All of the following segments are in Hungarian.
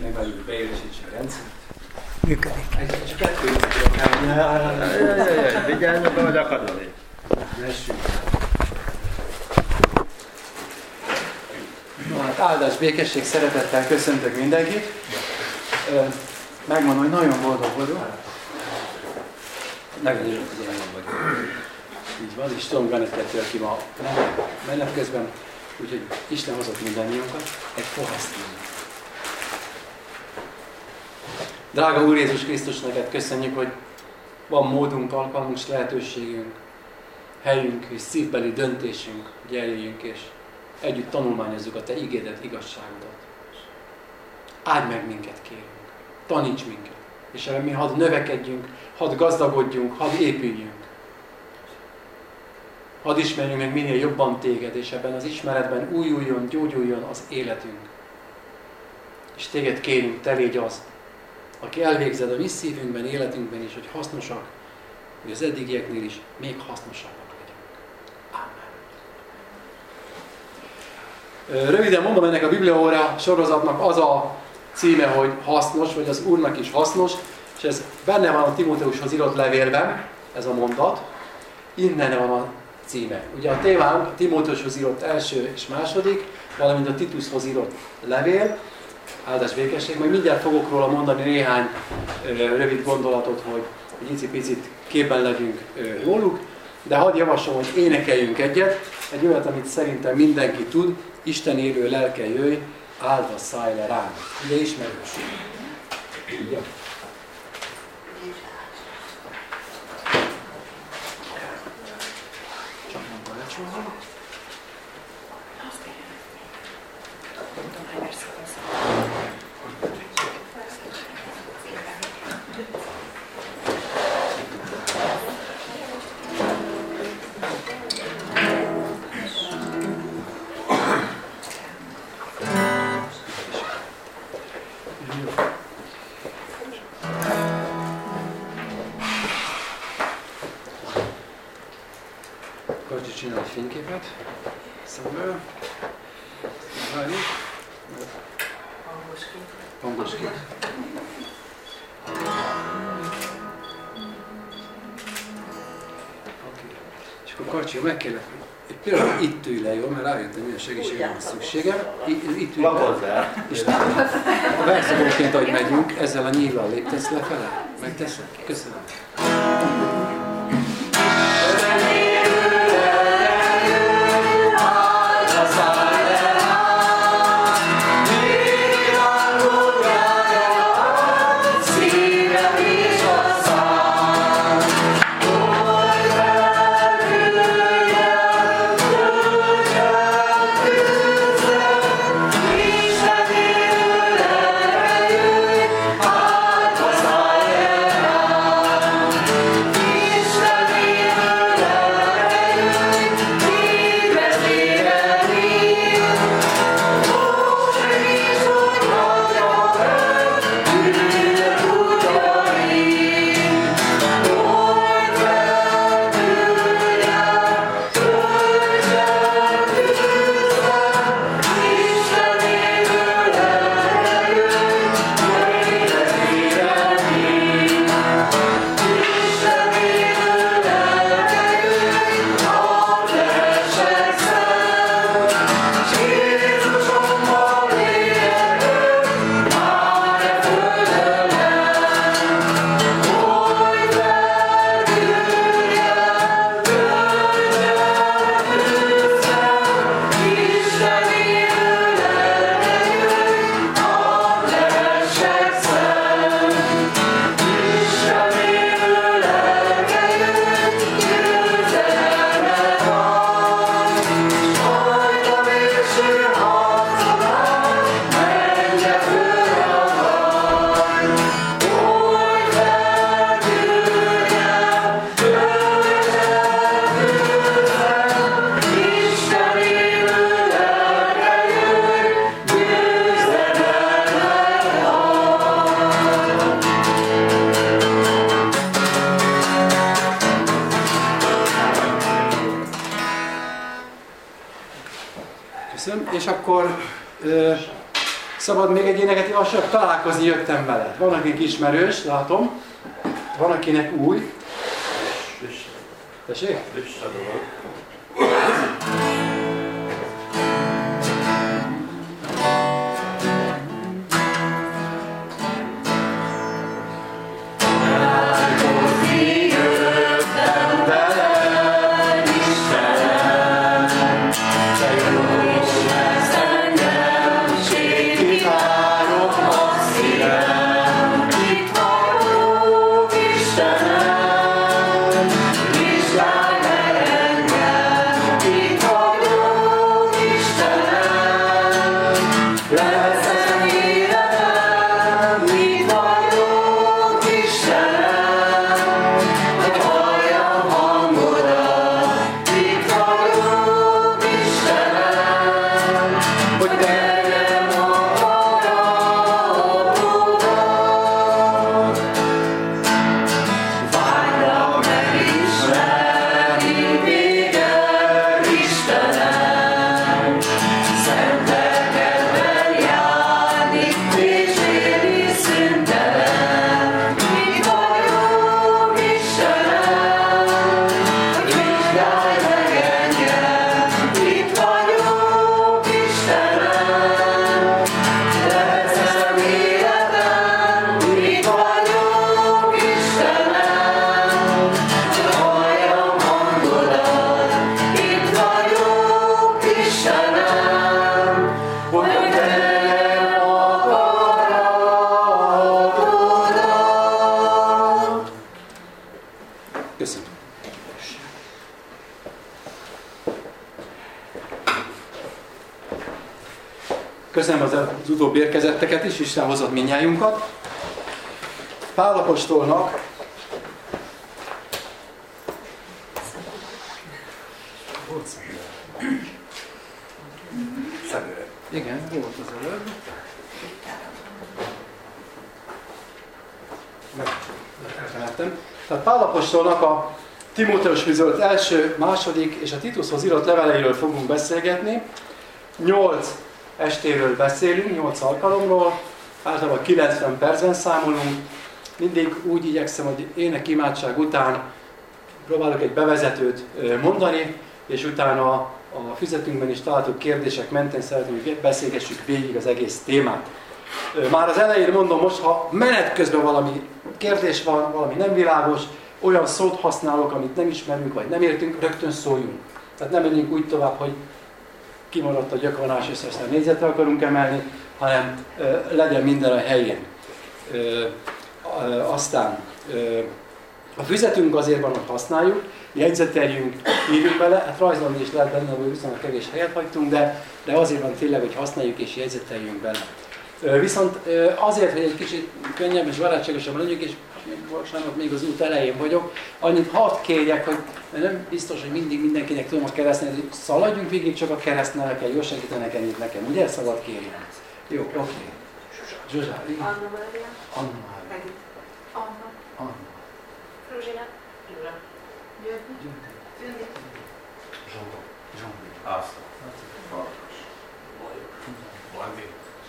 megvárjuk, hogy beélesítse a rendszert. Működik. Csak kettő tudok. Vigyázz, abban vagy akadni. No, hát áldás, békesség, szeretettel köszöntök mindenkit. Megmondom, hogy nagyon boldog vagyok. Nagyon örülök, hogy nagyon vagyok. Így van, és tudom bennetkettő, aki ma menet közben, úgyhogy Isten hozott mindannyiunkat egy fohasztívnak. Drága Úr Jézus Krisztus, neked köszönjük, hogy van módunk, alkalmunk és lehetőségünk, helyünk és szívbeli döntésünk, hogy eljöjjünk és együtt tanulmányozzuk a Te igédet, igazságodat. Áldj meg minket, kérünk. Taníts minket. És ebben mi hadd növekedjünk, hadd gazdagodjunk, hadd épüljünk. Hadd ismerjünk meg minél jobban Téged, és ebben az ismeretben újuljon, gyógyuljon az életünk. És Téged kérünk, Te légy az, aki elvégzed a mi szívünkben, életünkben is, hogy hasznosak, hogy az eddigieknél is még hasznosabbak legyünk. Amen. Röviden mondom, ennek a Bibliaóra sorozatnak az a címe, hogy hasznos, vagy az Úrnak is hasznos, és ez benne van a Timóteushoz írott levélben, ez a mondat, innen van a címe. Ugye a témánk a Timóteushoz írott első és második, valamint a Titushoz írott levél, áldás békesség, majd mindjárt fogok róla mondani néhány rövid gondolatot, hogy icipicit képben legyünk róluk, de hadd javaslom, hogy énekeljünk egyet, egy olyat, amit szerintem mindenki tud, Isten élő lelke jöjj, áldva szállj le rám. Ugye ismerős? Ugye? Csak nem parancsolom. Akkor csinálj egy fényképet szemből. Várjuk. Hangos kép. És akkor Karcsi, meg kellett egy pillanat itt ülj le, jó? Mert rájöttem, milyen segítségre van szükségem. Itt ülj le. És a verszakóként, ahogy megyünk, ezzel a nyíllal léptesz lefele? Megteszed? Köszönöm. Köszönöm. És akkor Szabad még egy éneket javaslat? Találkozni jöttem vele. Van, akik ismerős, látom. Van, akinek új. Tessék? Köszönöm az utóbbi érkezetteket is, Isten hozott mindnyájunkat. Pál apostolnak igen, volt az előbb. Elfelejtettem. Tehát Pál apostolnak a Timóteushoz írt első, második és a Titushoz írott leveleiről fogunk beszélgetni. 8 estéről beszélünk, 8 alkalomról, általában 90 percben számolunk. Mindig úgy igyekszem, hogy énekimádság után próbálok egy bevezetőt mondani, és utána a füzetünkben is találtuk kérdések mentén szeretném, hogy beszélgessük végig az egész témát. Már az elején mondom most, ha menet közben valami kérdés van, valami nem világos, olyan szót használok, amit nem ismerünk, vagy nem értünk, rögtön szóljunk. Tehát nem menjünk úgy tovább, hogy kimaradt a gyakvanás, és aztán négyzetre akarunk emelni, hanem legyen minden a helyén. Aztán a füzetünk azért van, hogy használjuk, jegyzeteljünk, írjunk bele, hát rajzolni is lehet benne, hogy viszonylag kevés helyet hagytunk, de azért van tényleg, hogy használjuk és jegyzeteljünk bele. Viszont azért, hogy egy kicsit könnyebb és barátságosabb legyünk, és bocsánat, még az út elején vagyok, annyit hadd kérjek, hogy nem biztos, hogy mindig mindenkinek tudom a keresztnél, hogy szaladjunk végig csak a keresztnél, nekem jól segítenek ennyit nekem, ugye? Szabad kérjem. Jó, oké. Zsuzsá, igen? Anna Mária. Anna Mária. Anna. Anna. Fruzsina. Gyula. György. György. Zsombi. Zsombi. Ászló. Farkas. Valami.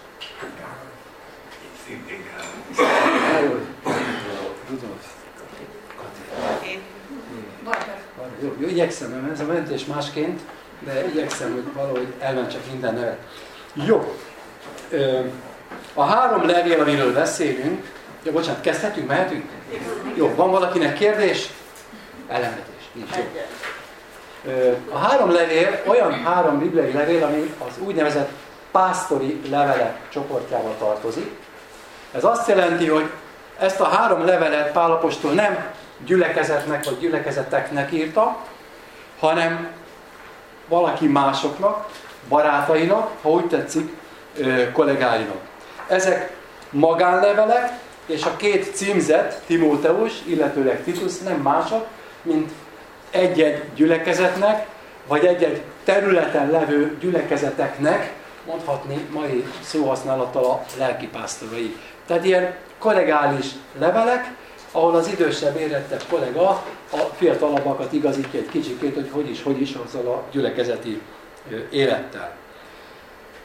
Szintén Károly. Rudolf. Kati. Én. Barbara. Jó, igyekszem, ez a mentés másként, de igyekszem, hogy valahogy elmentsek minden nevet. Jó. A 3 levél, amiről beszélünk, ja, bocsánat, kezdhetünk, mehetünk? Jó, van valakinek kérdés? Ellenvetés, nincs jó. A 3 levél olyan 3 bibliai levél, ami az úgynevezett pásztori levelek csoportjába tartozik. Ez azt jelenti, hogy ezt a 3 levelet Pál apostol nem gyülekezetnek vagy gyülekezeteknek írta, hanem valaki másoknak, barátainak, ha úgy tetszik, kollégáinak. Ezek magánlevelek, és a 2 címzett, Timóteus, illetőleg Titus nem mások, mint egy-egy gyülekezetnek, vagy egy-egy területen levő gyülekezeteknek, mondhatni mai szóhasználattal a lelkipásztorai. Tehát ilyen kollegális levelek, ahol az idősebb, érettebb kollega a fiatalabbakat igazítja egy kicsikét, hogy is azzal a gyülekezeti élettel.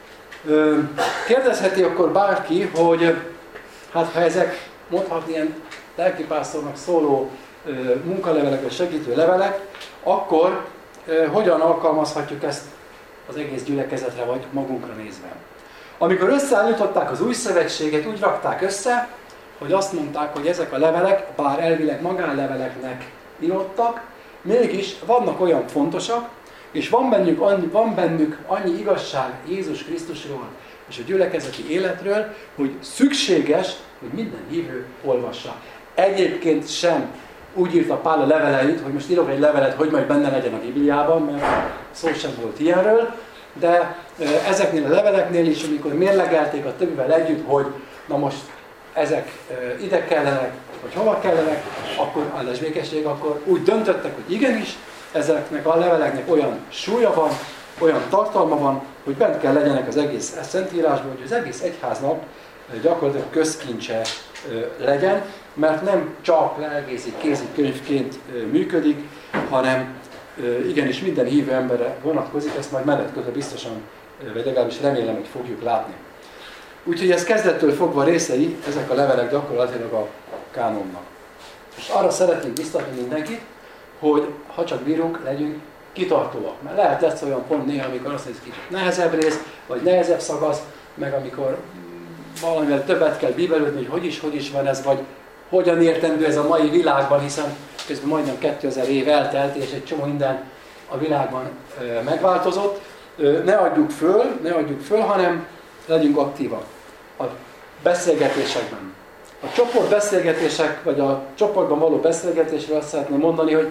Kérdezheti akkor bárki, hogy hát ha ezek mondhatni ilyen lelkipásztornak szóló munkalevelek vagy segítő levelek, akkor hogyan alkalmazhatjuk ezt az egész gyülekezetre vagy magunkra nézve. Amikor összeállították az új szövetséget, úgy rakták össze, hogy azt mondták, hogy ezek a levelek, bár elvileg magánleveleknek írottak, mégis vannak olyan fontosak, és van bennük annyi igazság Jézus Krisztusról és a gyülekezeti életről, hogy szükséges, hogy minden hívő olvassa. Egyébként sem úgy írta Pál a leveleit, hogy most írok egy levelet, hogy majd benne legyen a Bibliában, mert szó sem volt ilyenről, de ezeknél a leveleknél is, amikor mérlegelték a többivel együtt, hogy na most ezek ide kellenek, vagy hova kellenek, akkor áldás békesség, akkor úgy döntöttek, hogy igenis, ezeknek a leveleknek olyan súlya van, olyan tartalma van, hogy bent kell legyenek az egész Szentírásban, hogy az egész egyháznak gyakorlatilag közkincse legyen, mert nem csak lelkészi kézikönyvként működik, hanem igenis minden hívő emberre vonatkozik, ezt majd menet közben biztosan, vagy legalábbis remélem, hogy fogjuk látni. Úgyhogy ez kezdettől fogva részei, ezek a levelek gyakorlatilag a kánonnak. És arra szeretnénk biztatni mindenkit, hogy ha csak bírunk, legyünk kitartóak. Mert lehet lesz olyan pont néha, amikor azt mondjuk, kicsit nehezebb rész, vagy nehezebb szakasz, meg amikor valamivel többet kell bíbelődni, hogy is van ez, vagy hogyan értendő ez a mai világban, hiszen közben majdnem 2000 év eltelt, és egy csomó minden a világban megváltozott. Ne adjuk föl, hanem legyünk aktívak a beszélgetésekben. A csoportbeszélgetések, vagy a csoportban való beszélgetésről azt szeretném mondani, hogy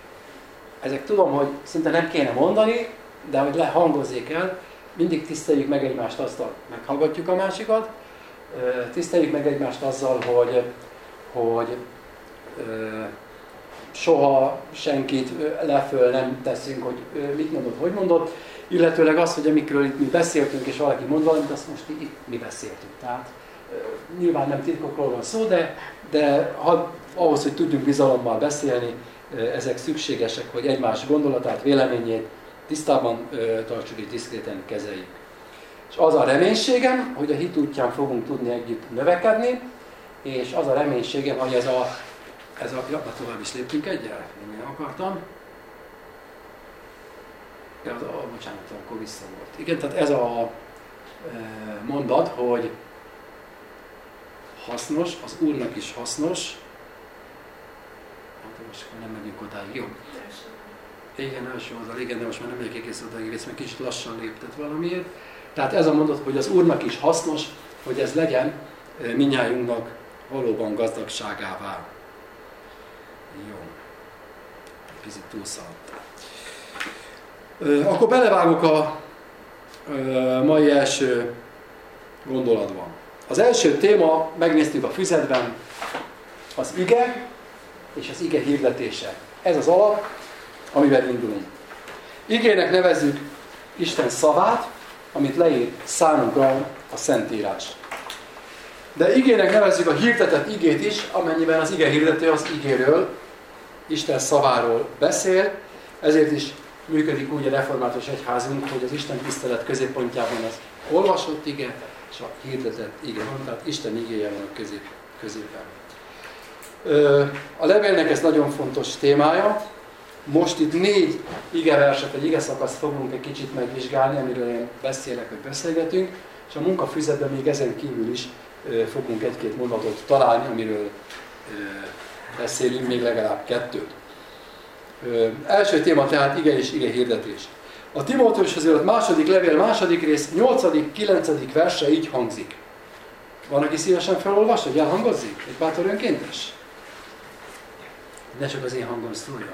ezek tudom, hogy szinte nem kéne mondani, de hogy hangozzék el, mindig tiszteljük meg egymást azzal, meghallgatjuk a másikat, tiszteljük meg egymást azzal, hogy soha senkit leföl nem teszünk, hogy mit mondod, hogy mondod, illetőleg az, hogy amikről itt mi beszéltünk, és valaki mond valamit, azt most itt mi beszéltünk. Tehát nyilván nem titkokról van szó, de ahhoz, hogy tudjunk bizalommal beszélni, ezek szükségesek, hogy egymás gondolatát, véleményét tisztában tartsuk és diszkréten kezeljük. És az a reménységem, hogy a hit útján fogunk tudni együtt növekedni, és az a reménységem, hogy ez a tovább is léptünk egyel, én akartam. Bocsánat, akkor vissza volt. Igen, tehát ez a mondat, hogy hasznos, az Úrnak is hasznos. Hát most nem megyünk odáig, jó? Igen, első oldal, igen, de most már nem megyek egész odáig, mert kicsit lassan léptet valamiért. Tehát ez a mondat, hogy az Úrnak is hasznos, hogy ez legyen mindnyájunknak valóban gazdagságává. Jó. Picit túlszaladtál. Akkor belevágok a mai első gondolatban. Az első téma, megnéztük a füzetben, az ige és az ige hirdetése. Ez az alap, amivel indulunk. Igének nevezzük Isten szavát, amit leír számunkra a Szentírás. De igének nevezzük a hirdetett igét is, amennyiben az ige hirdető az igéről, Isten szaváról beszél, ezért is működik úgy a református egyházunk, hogy az Isten tisztelet középpontjában az olvasott ige és a hirdetett ige van, tehát Isten igéje van a középen. A levélnek ez nagyon fontos témája. Most itt 4 igeverset, vagy igeszakaszt fogunk egy kicsit megvizsgálni, amiről én beszélek, vagy beszélgetünk, és a munkafüzetben még ezen kívül is fogunk egy-két mondatot találni, amiről beszélünk, még legalább 2. Első téma tehát ige és ige hirdetés. A Timóteushoz írt második levél, második rész, 8.-9. verse így hangzik. Van, aki szívesen felolvas, hogy elhangozzék? Egy bátor önkéntes? Ne csak az én hangom szóljon.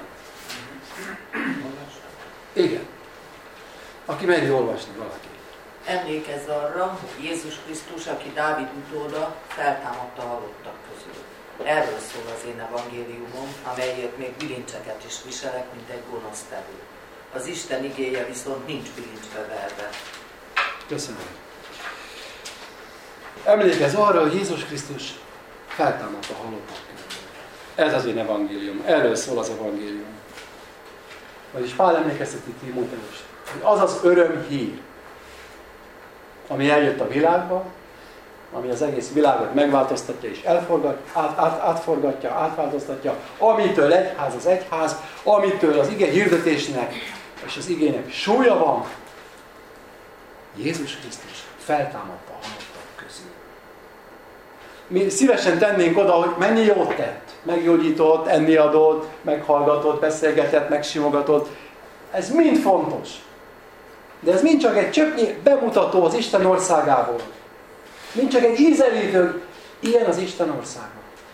Igen. Aki meri olvasni, valaki. Emlékezz arra, hogy Jézus Krisztus, aki Dávid utóda, feltámadta a halottak közül. Erről szól az én evangéliumom, amelyért még bilincseket is viselek, mint egy gonosz tevő. Az Isten igéje viszont nincs bilincsbe verve. Köszönöm. Emlékezz arra, hogy Jézus Krisztus feltámadta a halottak közül. Ez az én evangélium. Erről szól az evangélium. Vagyis Pál emlékezteti Timóteust, hogy az az örömhír, ami eljött a világba, ami az egész világot megváltoztatja és átforgatja, átváltoztatja, amitől egyház az egyház, amitől az ige hirdetésnek és az igének súlya van, Jézus Krisztus feltámadta a halottak közül. Mi szívesen tennénk oda, hogy mennyi jót tett, meggyógyított, enni adott, meghallgatott, beszélgetett, megsimogatott. Ez mind fontos. De ez mind csak egy csöpnyi bemutató az Isten országából. Mind csak egy ízelítő, ilyen az Isten országa.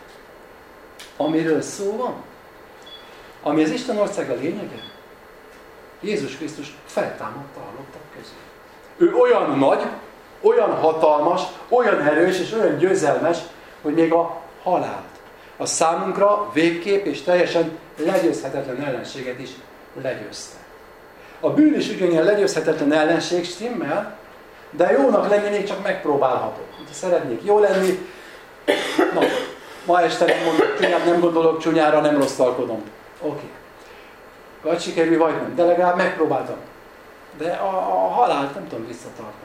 Amiről szó van, ami az Isten országa lényege, Jézus Krisztus feltámadta a halottak közül. Ő olyan nagy, olyan hatalmas, olyan erős és olyan győzelmes, hogy még a halált, a számunkra végképp és teljesen legyőzhetetlen ellenséget is legyőzte. A bűn is ugyanilyen legyőzhetetlen ellenség, stimmel, de jónak lenni még csak megpróbálható. Ha szeretnék jó lenni, na, ma este nem mondok csúnyát, nem gondolok csúnyára, nem rosszalkodom. Oké. Vagy sikerül, vagy nem. De legalább megpróbáltam. De a halált nem tudom visszatartani.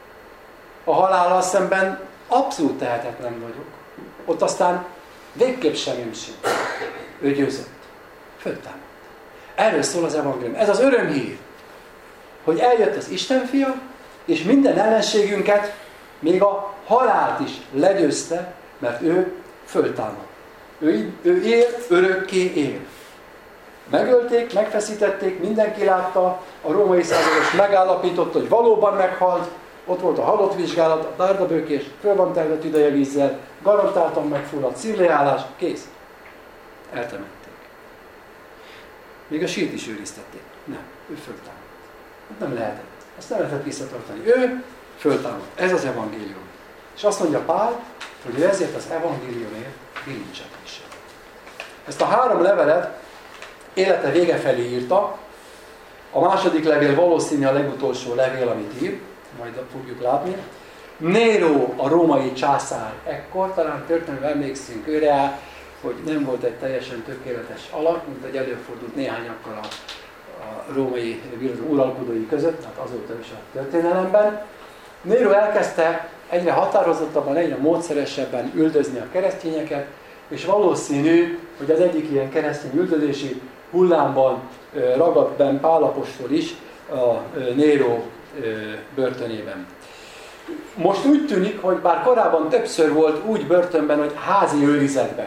A halállal szemben abszolút tehetetlen vagyok. Ott aztán végképp semmim sem. Ő győzött. Föltámadt. Erről szól az evangélium. Ez az örömhír, hogy eljött az Isten fia, és minden ellenségünket, még a halált is legyőzte, mert ő föltámad. Ő él, örökké él. Megölték, megfeszítették, mindenki látta, a római százados megállapította, hogy valóban meghalt, ott volt a halott vizsgálat, a dárdabőkés, föl van telve tüdejevízzel, garantáltan megfulladt szívleállás, kész. Eltemették. Még a sírt is őriztették. Nem, ő föltámadt. Nem lehetett. Ezt nem lehetett visszatartani. Ő föltámadt. Ez az evangélium. És azt mondja Pál, hogy ő ezért az evangéliumért bilincset visel. Ezt a 3 levelet élete vége felé írta. A második levél valószínű a legutolsó levél, amit ír, majd fogjuk látni. Nero, a római császár ekkor, talán történetben emlékszünk őre, hogy nem volt egy teljesen tökéletes alak, mint egy előfordult néhányakkal a római uralkodói között, hát azóta is a történelemben. Nero elkezdte egyre határozottabban, egyre módszeresebben üldözni a keresztényeket, és valószínű, hogy az egyik ilyen keresztény üldözési hullámban ragadt benn Pál apostol is a Nero börtönében. Most úgy tűnik, hogy bár korábban többször volt úgy börtönben, hogy házi őrizetben.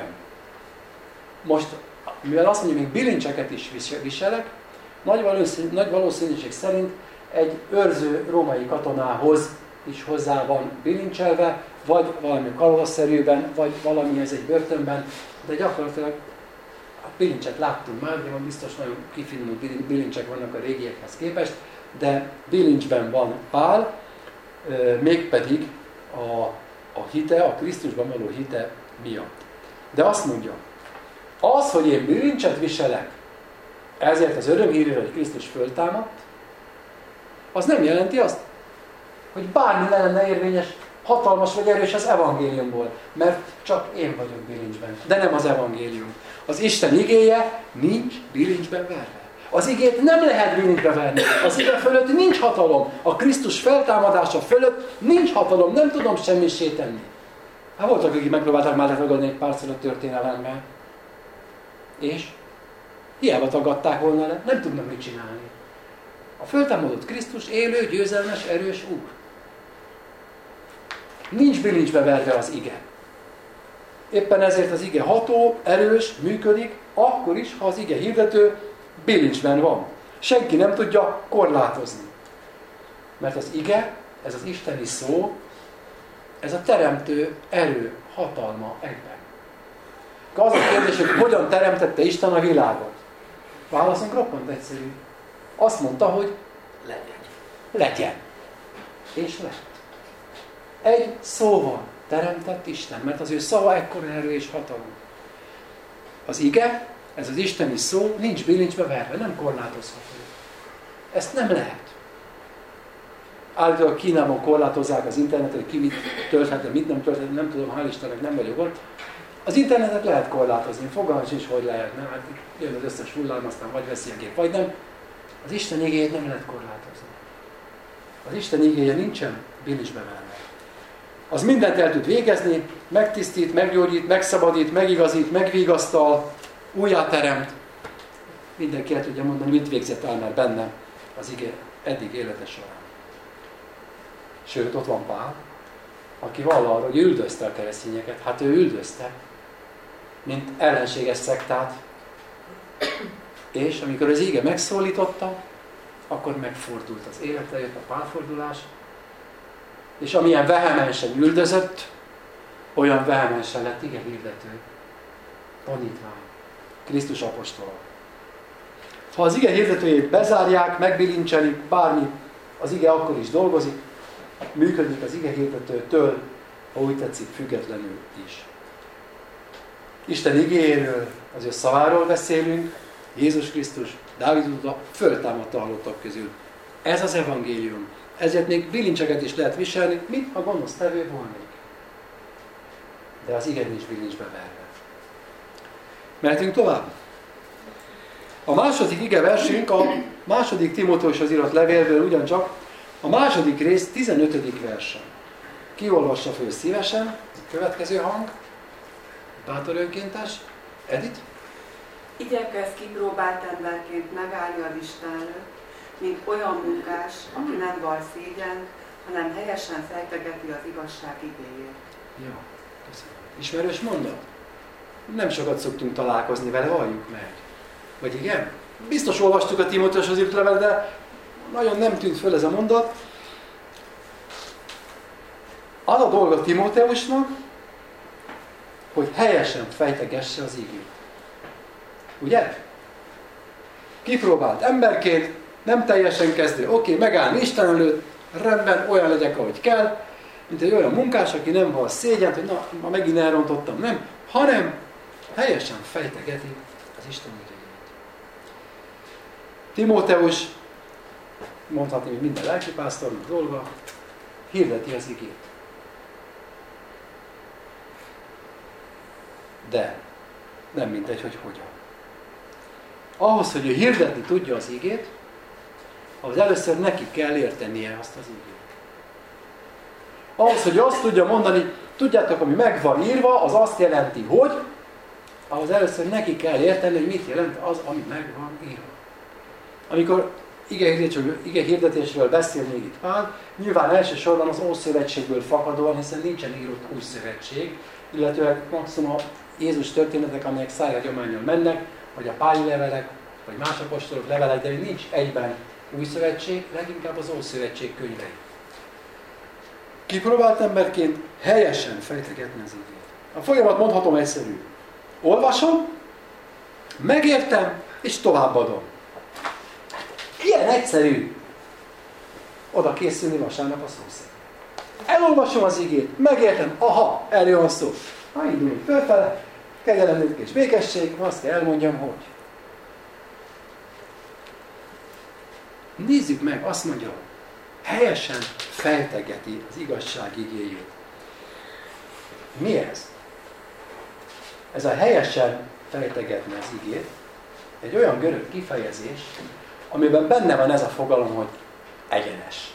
Most, mivel azt mondja, még bilincseket is viselek, nagy valószínűség szerint egy őrző római katonához is hozzá van bilincselve, vagy valami kalózszerűben, vagy valamihez egy börtönben, de gyakorlatilag a bilincset láttunk már, de biztos nagyon kifinomult bilincsek vannak a régiekhez képest, de bilincsben van Pál, mégpedig a hite, a Krisztusban való hite miatt. De azt mondja, az, hogy én bilincset viselek, ezért az örömhírről, hogy Krisztus föltámadt, az nem jelenti azt, hogy bármi lenne érvényes, hatalmas vagy erős az evangéliumból, mert csak én vagyok bilincsben, de nem az evangélium. Az Isten igéje nincs bilincsben verve. Az igét nem lehet bilincsbe verni. Az ige fölött nincs hatalom. A Krisztus feltámadása fölött nincs hatalom. Nem tudom semmissé tenni. Hát voltak, akik megpróbálták már letagadni egy párszor a történelemmel. És hiába tagadták volna le, nem tudnak mit csinálni. A föltámadott Krisztus élő, győzelmes, erős Úr. Nincs bilincsbe verve az ige. Éppen ezért az ige ható, erős, működik, akkor is, ha az ige hirdető bilincsben van. Senki nem tudja korlátozni. Mert az ige, ez az isteni szó, ez a teremtő erő, hatalma egyben. Az a kérdés, hogy hogyan teremtette Isten a világot? Válaszunk roppant egyszerű. Azt mondta, hogy legyen. És lett. Egy szóval teremtett Isten, mert az ő szava ekkora erő és hatalom. Az ige, ez az isteni szó, nincs bilincsbe verve, nem korlátozható. Ezt nem lehet. Állítólag Kínában korlátozzák az internetet, hogy ki mit tölthet, mit nem tölthet, nem tudom, hál' Istennek nem vagyok ott. Az internetet lehet korlátozni, fogalmas is, hogy lehetne. Hát jön az összes hullám, aztán vagy veszi a gép, vagy nem. Az Isten igéjét nem lehet korlátozni. Az Isten igéje nincsen bilincsbe verve. Az mindent el tud végezni, megtisztít, meggyógyít, megszabadít, megigazít, megvigasztal, újjáteremt. Mindenki el tudja mondani, mit végzett el már benne az ige eddig élete során. Sőt, ott van Pál, aki vall arra, hogy üldözte a keresztényeket. Hát ő üldözte, mint ellenséges szektát. És amikor az ige megszólította, akkor megfordult az élete, jött a pálfordulás, és amilyen vehemensen üldözött, olyan vehemensen lett ige hirdető, tanítvány, Krisztus apostola. Ha az ige hirdetőjét bezárják, megbilincselik, bármi, az ige akkor is dolgozik, működik az ige hirdetőtől, ha úgy tetszik, függetlenül is. Isten igéjéről, az ő szaváról beszélünk, Jézus Krisztus, Dávid uta föltámadta a halottak közül. Ez az evangélium. Ezért még bilincseket is lehet viselni, mint a gonosz tevő volnék. De az ige nincs bilincsbe verve. Mehetünk tovább. A második ige versünk a második Timóteushoz írott levélből ugyancsak a második rész 15. versen. Ki olvassa föl szívesen? A következő hang. Bátor önkéntes. Edith? Igyekezz kipróbált emberként megállni az Isten előtt, mint olyan munkás, aki nem val szégyent, hanem helyesen fejtegeti az igazság igéjét. Jó, köszönöm. Ismerős mondat? Nem sokat szoktunk találkozni vele, valljuk meg. Vagy igen? Biztos olvastuk a Timóteushoz írt levelet, de nagyon nem tűnt föl ez a mondat. Az a dolga Timóteusnak, hogy helyesen fejtegesse az igét. Ugye? Kipróbált emberként, nem teljesen kezdő. Oké, megállni Isten előtt, rendben, olyan legyek, ahogy kell, mint egy olyan munkás, aki nem val szégyent, hogy na, ma megint elrontottam, nem, hanem helyesen fejtegeti az Isten igéjét. Timóteus, mondhatni, hogy minden lelkipásztornak dolga, hirdeti az igét. De nem mindegy, hogy hogyan. Ahhoz, hogy ő hirdetni tudja az igét, ahhoz először neki kell értenie azt az igét. Ahhoz, hogy azt tudja mondani, tudjátok, ami meg van írva, az azt jelenti, hogy, ahhoz először neki kell érteni, hogy mit jelent az, ami meg van írva. Amikor ige hirdetésről beszél még itt Pál, nyilván elsősorban az Ószövetségből fakadóan, hiszen nincsen írott új szövetség, illetőleg maximum a Jézus történetek, amelyek szájhagyománnyal mennek, vagy a Páli levelek, vagy más apostolok levelek, de nincs egyben új szövetség, leginkább az Ószövetség könyvei. Kipróbált emberként helyesen fejtegetni az igét. A folyamat mondhatom egyszerű. Olvasom, megértem, és továbbadom. Ilyen egyszerű oda készülni vasárnap a szószék. Elolvasom az igét, megértem, aha, erről van szó. Ha indulunk fölfele, kegyelem, és békesség, azt kell elmondjam, hogy. Nézzük meg, azt mondja, helyesen fejtegeti az igazság igéjét. Mi ez? Ez a helyesen fejtegetni az igét egy olyan görög kifejezés, amiben benne van ez a fogalom, hogy egyenes.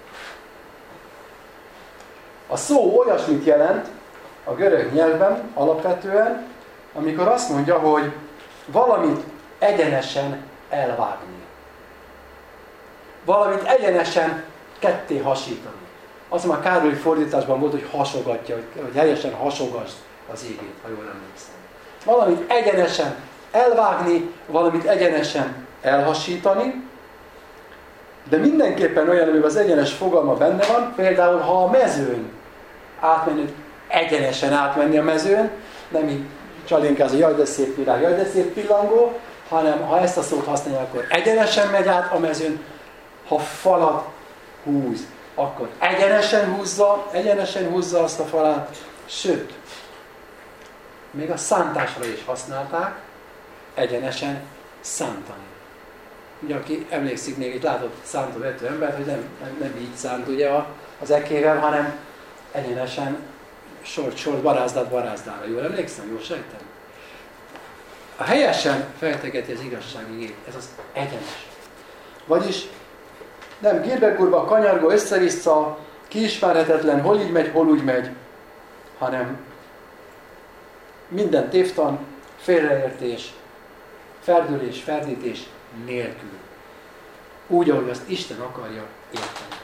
A szó olyasmit jelent a görög nyelvben alapvetően, amikor azt mondja, hogy valamit egyenesen elvágni. Valamit egyenesen ketté hasítani. Az már Károly fordításban volt, hogy hasogatja, hogy helyesen hasogasd az igét, ha jól emlékszem. Valamit egyenesen elvágni, valamit egyenesen elhasítani, de mindenképpen olyan, amiben az egyenes fogalma benne van, például ha a mezőn átmenni, egyenesen átmenni a mezőn, nem így csalinkázni, jaj de szép virág, jaj de szép pillangó, hanem ha ezt a szót használja, akkor egyenesen megy át a mezőn, ha falat húz, akkor egyenesen húzza azt a falát, sőt, még a szántásra is használták, egyenesen szántani. Ugye, aki emlékszik, még itt látott szántóvető embert, hogy nem így szánt ugye az ekével, hanem egyenesen sort, barázdát barázdára. Jól emlékszem? Jól sejtem? A helyesen fejtegeti az igazság igét. Ez az egyenes. Vagyis nem gírbe-gurba, kanyargó, össze-vissza, kiismerhetetlen, hol így megy, hol úgy megy, hanem minden tévtan, félreértés, ferdülés, ferdítés nélkül. Úgy, ahogy azt Isten akarja érteni.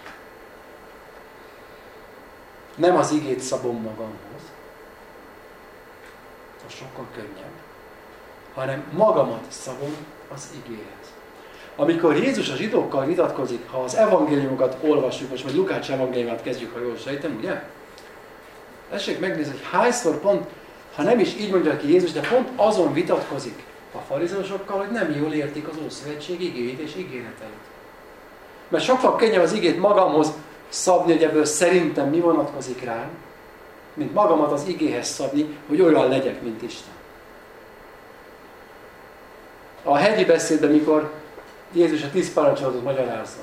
Nem az igét szabom magamhoz, az sokkal könnyebb, hanem magamat szabom az igéhez. Amikor Jézus a zsidókkal vitatkozik, ha az evangéliumokat olvassuk, most vagy Lukács evangéliumát kezdjük, ha jól sejtem, ugye? Tessék megnézni, hogy hányszor pont, ha nem is így mondja ki Jézus, de pont azon vitatkozik a farizeusokkal, hogy nem jól értik az Ószövetség igéjét és ígéreteit. Mert sokkal könnyebb az igét magamhoz szabni, hogy ebből szerintem mi vonatkozik rám, mint magamat az igéhez szabni, hogy olyan legyek, mint Isten. A hegyi beszédben, mikor Jézus a 10 parancsolatot magyarázza,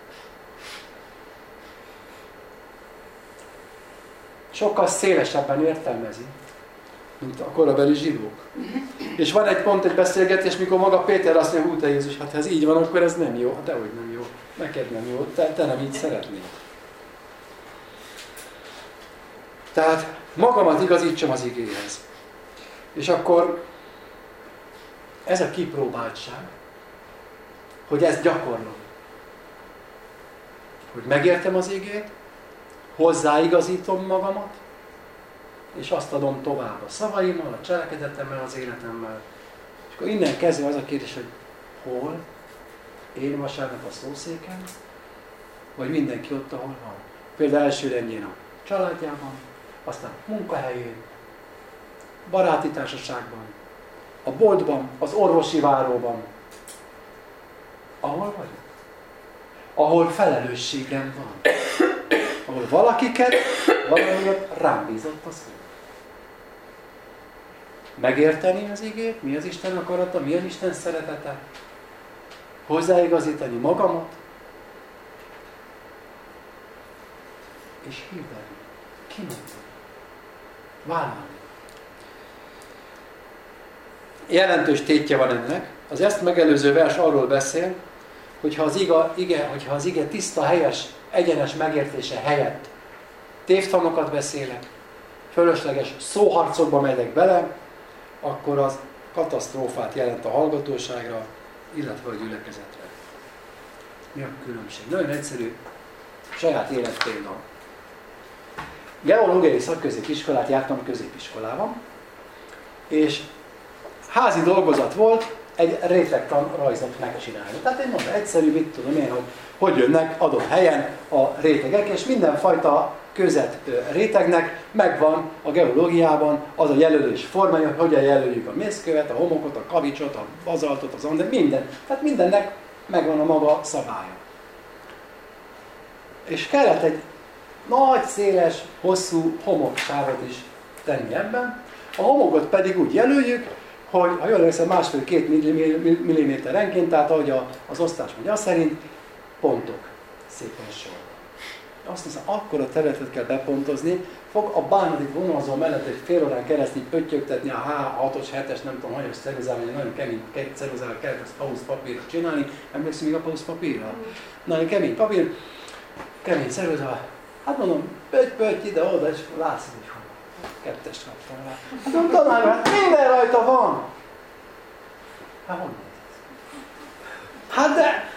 sokkal szélesebben értelmezi, mint a korabeli zsidók. És van egy pont, egy beszélgetés, mikor maga Péter azt mondja, hú, te Jézus, hát ha ez így van, akkor ez nem jó. Hát dehogy nem jó. Neked nem jó. Te nem így szeretnéd. Tehát magamat igazítsam az igéhez. És akkor ez a kipróbáltság, hogy ezt gyakorlom. Hogy megértem az igét, hozzáigazítom magamat, és azt adom tovább a szavaimmal, a cselekedetemmel, az életemmel. És akkor innen kezdve az a kérdés, hogy hol? Én vasárnap a szószéken? Vagy mindenki ott, ahol van? Például elsőrendjén a családjában, aztán munkahelyén, baráti társaságban, a boltban, az orvosi váróban. Ahol vagyok? Ahol felelősségem van. Ahol valakiket valamiért rám bízott a szó. Megérteni az igét, mi az Isten akarata, mi az Isten szeretete, hozzáigazítani magamat, és hirdeni, kimondani, vállalni. Jelentős tétje van ennek. Az ezt megelőző vers arról beszél, hogyha az ige tiszta, helyes, egyenes megértése helyett tévtanokat beszélek, fölösleges szóharcokba megyek bele, akkor az katasztrófát jelent a hallgatóságra, illetve a gyülekezetre. Mi a különbség? Nagyon egyszerű, saját életpélda. Geológiai szakközépiskolát jártam középiskolában, és házi dolgozat volt egy rétegtan rajzot megcsinálni. Tehát egy nagyon egyszerű, mit tudom én, hogy jönnek adott helyen a rétegek, és mindenfajta közet rétegnek megvan a geológiában az a jelölés formája, hogy hogyan jelöljük a mészkövet, a homokot, a kavicsot, a bazaltot, az andert, minden. Tehát mindennek megvan a maga szabálya. És kellett egy nagy, széles, hosszú homoksávot is tenni ebben. A homokot pedig úgy jelöljük, hogy ha jól emlékszem, 1,5-2 milliméterenként, tehát ahogy az osztás mondja szerint, pontok szépen sorban. Azt hiszem, akkora területet kell bepontozni, fog a bánadik vonalzó mellett egy fél órán keresztül pöttyögtetni a H6-os, 7-es, nem tudom, hanyas ceruzával, egy nagyon kemény ceruzával kellett ezt pausz papírra csinálni. Emlékszem még a pausz papírra? Nagyon kemény papír, kemény ceruzával. Hát mondom, pötty ide-oda, és látsz, hogy hol. Kettest kaptam rá. Hát mondom, tanár, hát minden rajta van. Hát honnan? Hát de...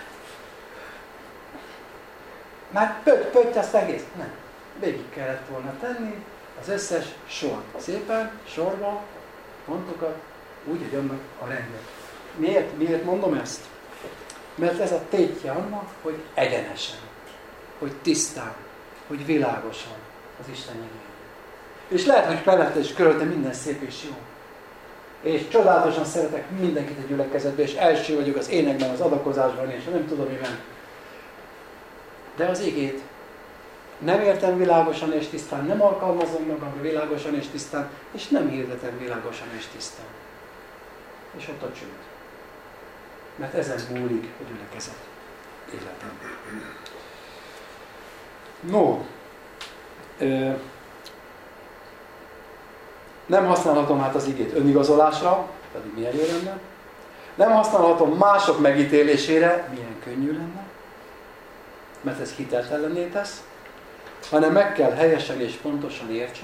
Már pötty azt egész. Nem. Végig kellett volna tenni az összes sor. Szépen, sorba, pontokat, úgy, hogy annak a rendet. Miért mondom ezt? Mert ez a tétje annak, hogy egyenesen, hogy tisztán, hogy világosan az Isten igény. És lehet, hogy felette és körülte minden szép és jó. És csodálatosan szeretek mindenkit a gyülekezetben, és első vagyok az énekben, az adakozásban, és nem tudom miben. De az igét nem értem világosan és tisztán, nem alkalmazom magamra világosan és tisztán, és nem hirdetem világosan és tisztán. És ott a csőd. Mert ezen múlik a gyülekezet életem. No, nem használhatom hát az igét önigazolásra, pedig milyen jó lenne. Nem használhatom mások megítélésére, milyen könnyű lenne. Mert ez hiteltelenné tesz. hanem meg kell helyesen és pontosan értsem,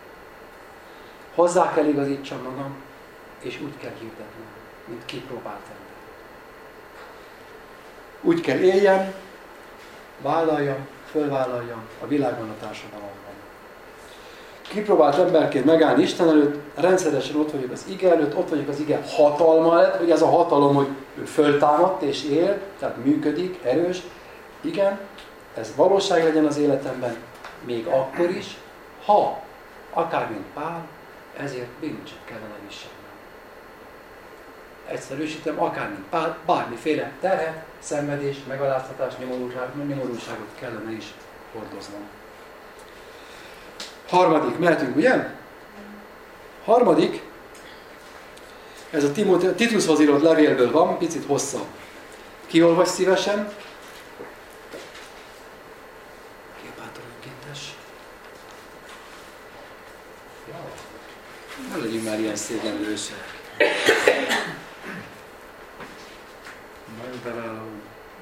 hozzá kell igazítsam magam, és úgy kell hirdetnem, mint kipróbált ember. Úgy kell éljem, vállaljam, fölvállaljam a világban, a társadalomban. Kipróbált emberként megállni Isten előtt, rendszeresen ott vagyok az ige előtt, ott vagyok az ige hatalma előtt, hogy ez a hatalom, hogy ő föltámadt és él, tehát működik, erős. Igen, ez valóság legyen az életemben, még akkor is, ha, akár mint Pál, ezért bűncset kellene viselnem. Egyszerűsítem, akár mint Pál, bármiféle terhet, szenvedés, megaláztatás, nyomorúságot kellene is hordoznom. Harmadik, mehetünk, ugye? Harmadik, ez a Titushoz írott levélből van, picit hosszabb. Ki olvas szívesen? Ki a bátor önkéntes? Ne legyünk már ilyen szégyenlősek. Majd bevállalom.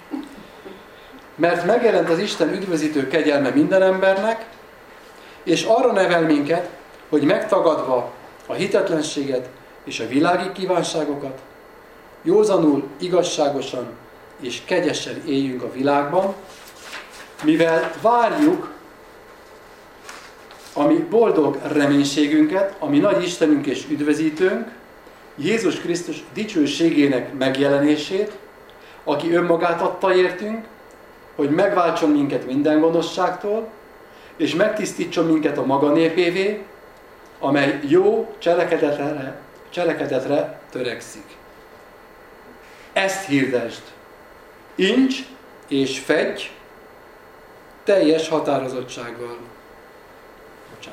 Mert megjelent az Isten üdvözítő kegyelme minden embernek, és arra nevel minket, hogy megtagadva a hitetlenséget és a világi kívánságokat, józanul, igazságosan és kegyesen éljünk a világban, mivel várjuk a mi boldog reménységünket, ami nagy Istenünk és üdvözítőnk, Jézus Krisztus dicsőségének megjelenését, aki önmagát adta értünk, hogy megváltson minket minden gonoszságtól, és megtisztítson minket a maga népévé, amely jó cselekedetre törekszik. Ezt hirdesd. Incs és fedj teljes határozottsággal. Bocsánat.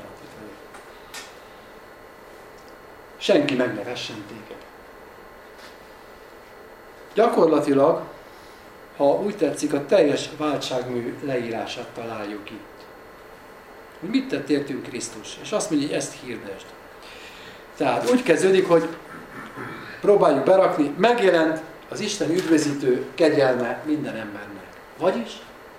Senki meg ne vessen téged. Gyakorlatilag, ha úgy tetszik, a teljes váltságmű leírását találjuk itt. Hogy mit tett értünk Krisztus? És azt mondja, hogy ezt hirdesd. Tehát úgy kezdődik, hogy próbáljuk berakni, megjelent az Isten üdvözítő kegyelme minden embernek. Vagyis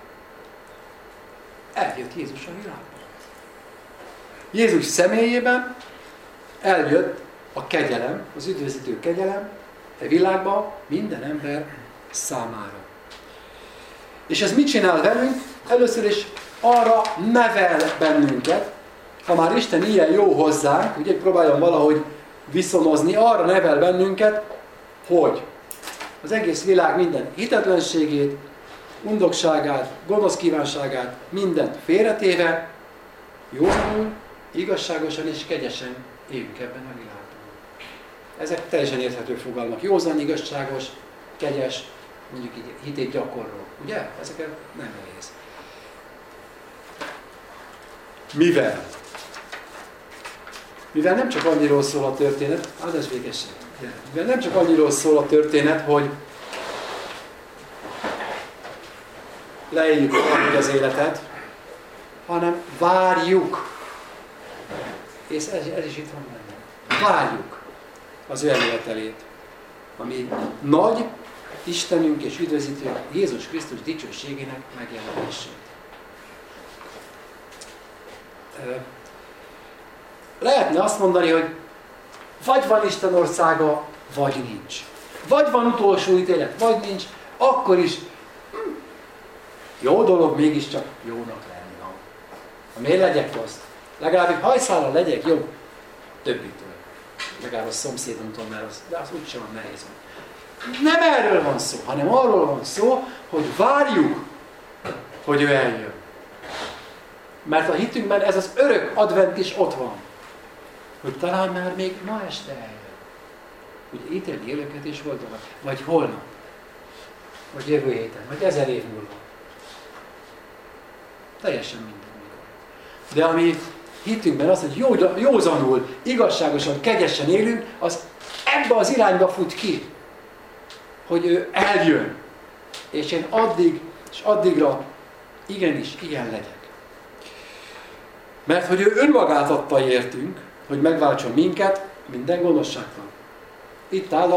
eljött Jézus a világba. Jézus személyében eljött a kegyelem, az üdvözítő kegyelem a világba minden ember számára. És ez mit csinál velünk? Először is arra nevel bennünket, ha már Isten ilyen jó hozzánk, ugye próbáljon valahogy viszonozni, arra nevel bennünket, hogy az egész világ minden hitetlenségét, undokságát, gonosz kívánságát, mindent félretéve, józanul, igazságosan és kegyesen éljünk ebben a világban. Ezek teljesen érthető fogalmak. Józan, igazságos, kegyes, mondjuk így hitét gyakorló. Ugye? Ezeket nem nehéz. Mivel nem csak annyiról szól a történet, ez végesség. Mivel nem csak annyiról szól a történet, hogy leéljük az életet, hanem várjuk. És ez is itt van benne. Várjuk az ő eljövetelét, ami nagy Istenünk és üdvözítőnk Jézus Krisztus dicsőségének megjelenését. Lehetne azt mondani, hogy vagy van Isten országa, vagy nincs. Vagy van utolsó ítélet, vagy nincs. Akkor is jó dolog mégiscsak jónak lenni. Ha miért legyek rossz? Legalább egy hajszállal legyek jobb többitől. Legalább a szomszédunktól, de az úgysem van nehéz. Nem erről van szó, hanem arról van szó, hogy várjuk, hogy ő eljön. Mert a hitünkben ez az örök advent is ott van. Hogy talán már még ma este eljön. Hogy ítélni élőket is holdanak. Vagy holnap. Vagy jövő héten. Vagy 1000 év múlva. Teljesen minden mikor. De ami hitünkben az, hogy józanul, igazságosan, kegyesen élünk, az ebbe az irányba fut ki. Hogy ő eljön. És én addig és addigra igenis ilyen legyek. Mert hogy ő önmagát adta értünk, hogy megváltson minket minden gonoszságtól. Itt áll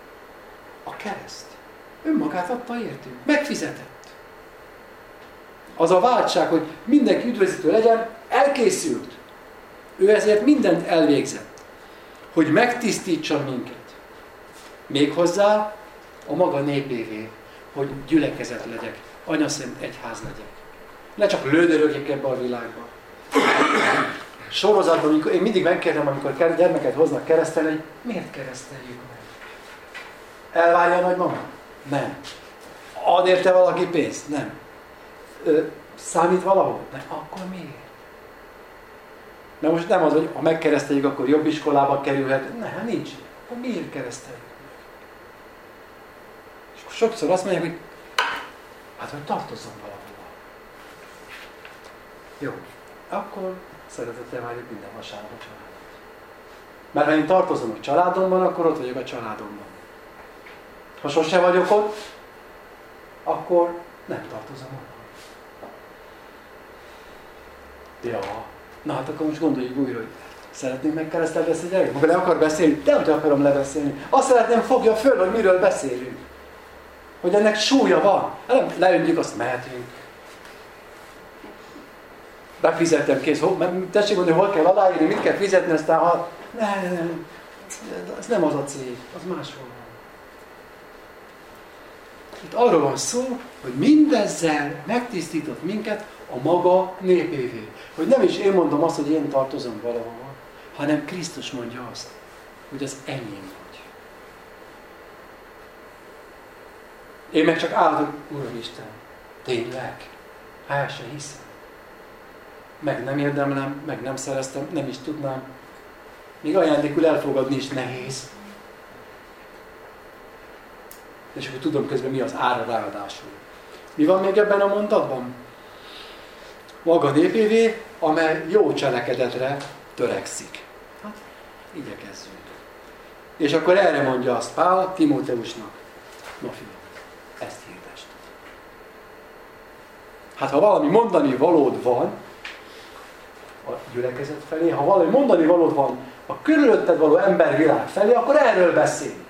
a kereszt. Önmagát adta értünk. Megfizetett. Az a váltság, hogy mindenki üdvözítő legyen, elkészült. Ő ezért mindent elvégzett, hogy megtisztítson minket. Méghozzá a maga népévé, hogy gyülekezet legyek, anyaszent egyház legyek. Ne csak lődörögjek ebbe a világba. Sorozatban, amikor, én mindig megkérdem, amikor gyermeket hoznak keresztelni, hogy miért kereszteljük meg? Elvárja a nagymama? Nem. Ad érte valaki pénzt? Nem. Számít valahol? Nem. Akkor miért? Mert most nem az, hogy ha megkereszteljük, akkor jobb iskolába kerülhet. Nem, nincs. Akkor miért kereszteljük meg? És sokszor azt mondják, hogy hát, hogy tartozzon valahova. Jó. Akkor szeretettel várjuk minden vasárnap a családot. Mert ha én tartozom a családomban, akkor ott vagyok a családomban. Ha sose vagyok ott, akkor nem tartozom ott. Ja. Na hát akkor most gondoljuk újra, hogy szeretnénk megkeresztelni ezt a gyereket? Akkor le akar beszélni? De hogy akarom lebeszélni. Azt szeretném, fogja föl, hogy miről beszélünk. Hogy ennek súlya van. Nem leöntjük, azt mehetünk. Befizettem, kész. Tessék mondani, hol kell aláírni, mit kell fizetni, aztán ha... Nem. Ez nem az a cég, az máshol van. Itt arról van szó, hogy mindezzel megtisztított minket a maga népévé. Hogy nem is én mondom azt, hogy én tartozom valahova, hanem Krisztus mondja azt, hogy az enyém vagy. Én meg csak áldom, Uram Isten, tényleg? Hát el se hiszem. Meg nem érdemlem, meg nem szereztem, nem is tudnám. Még ajándékul elfogadni is nehéz. És akkor tudom közben mi az ára ráadásul. Mi van még ebben a mondatban? Maga népévé, amely jó cselekedetre törekszik. Hát, igyekezzünk. És akkor erre mondja azt Pál Timóteusnak. Na fiam, ezt hirdesd. Hát ha valami mondani valód van a gyülekezet felé, ha valami mondani valód van a körülötted való embervilág felé, akkor erről beszélj.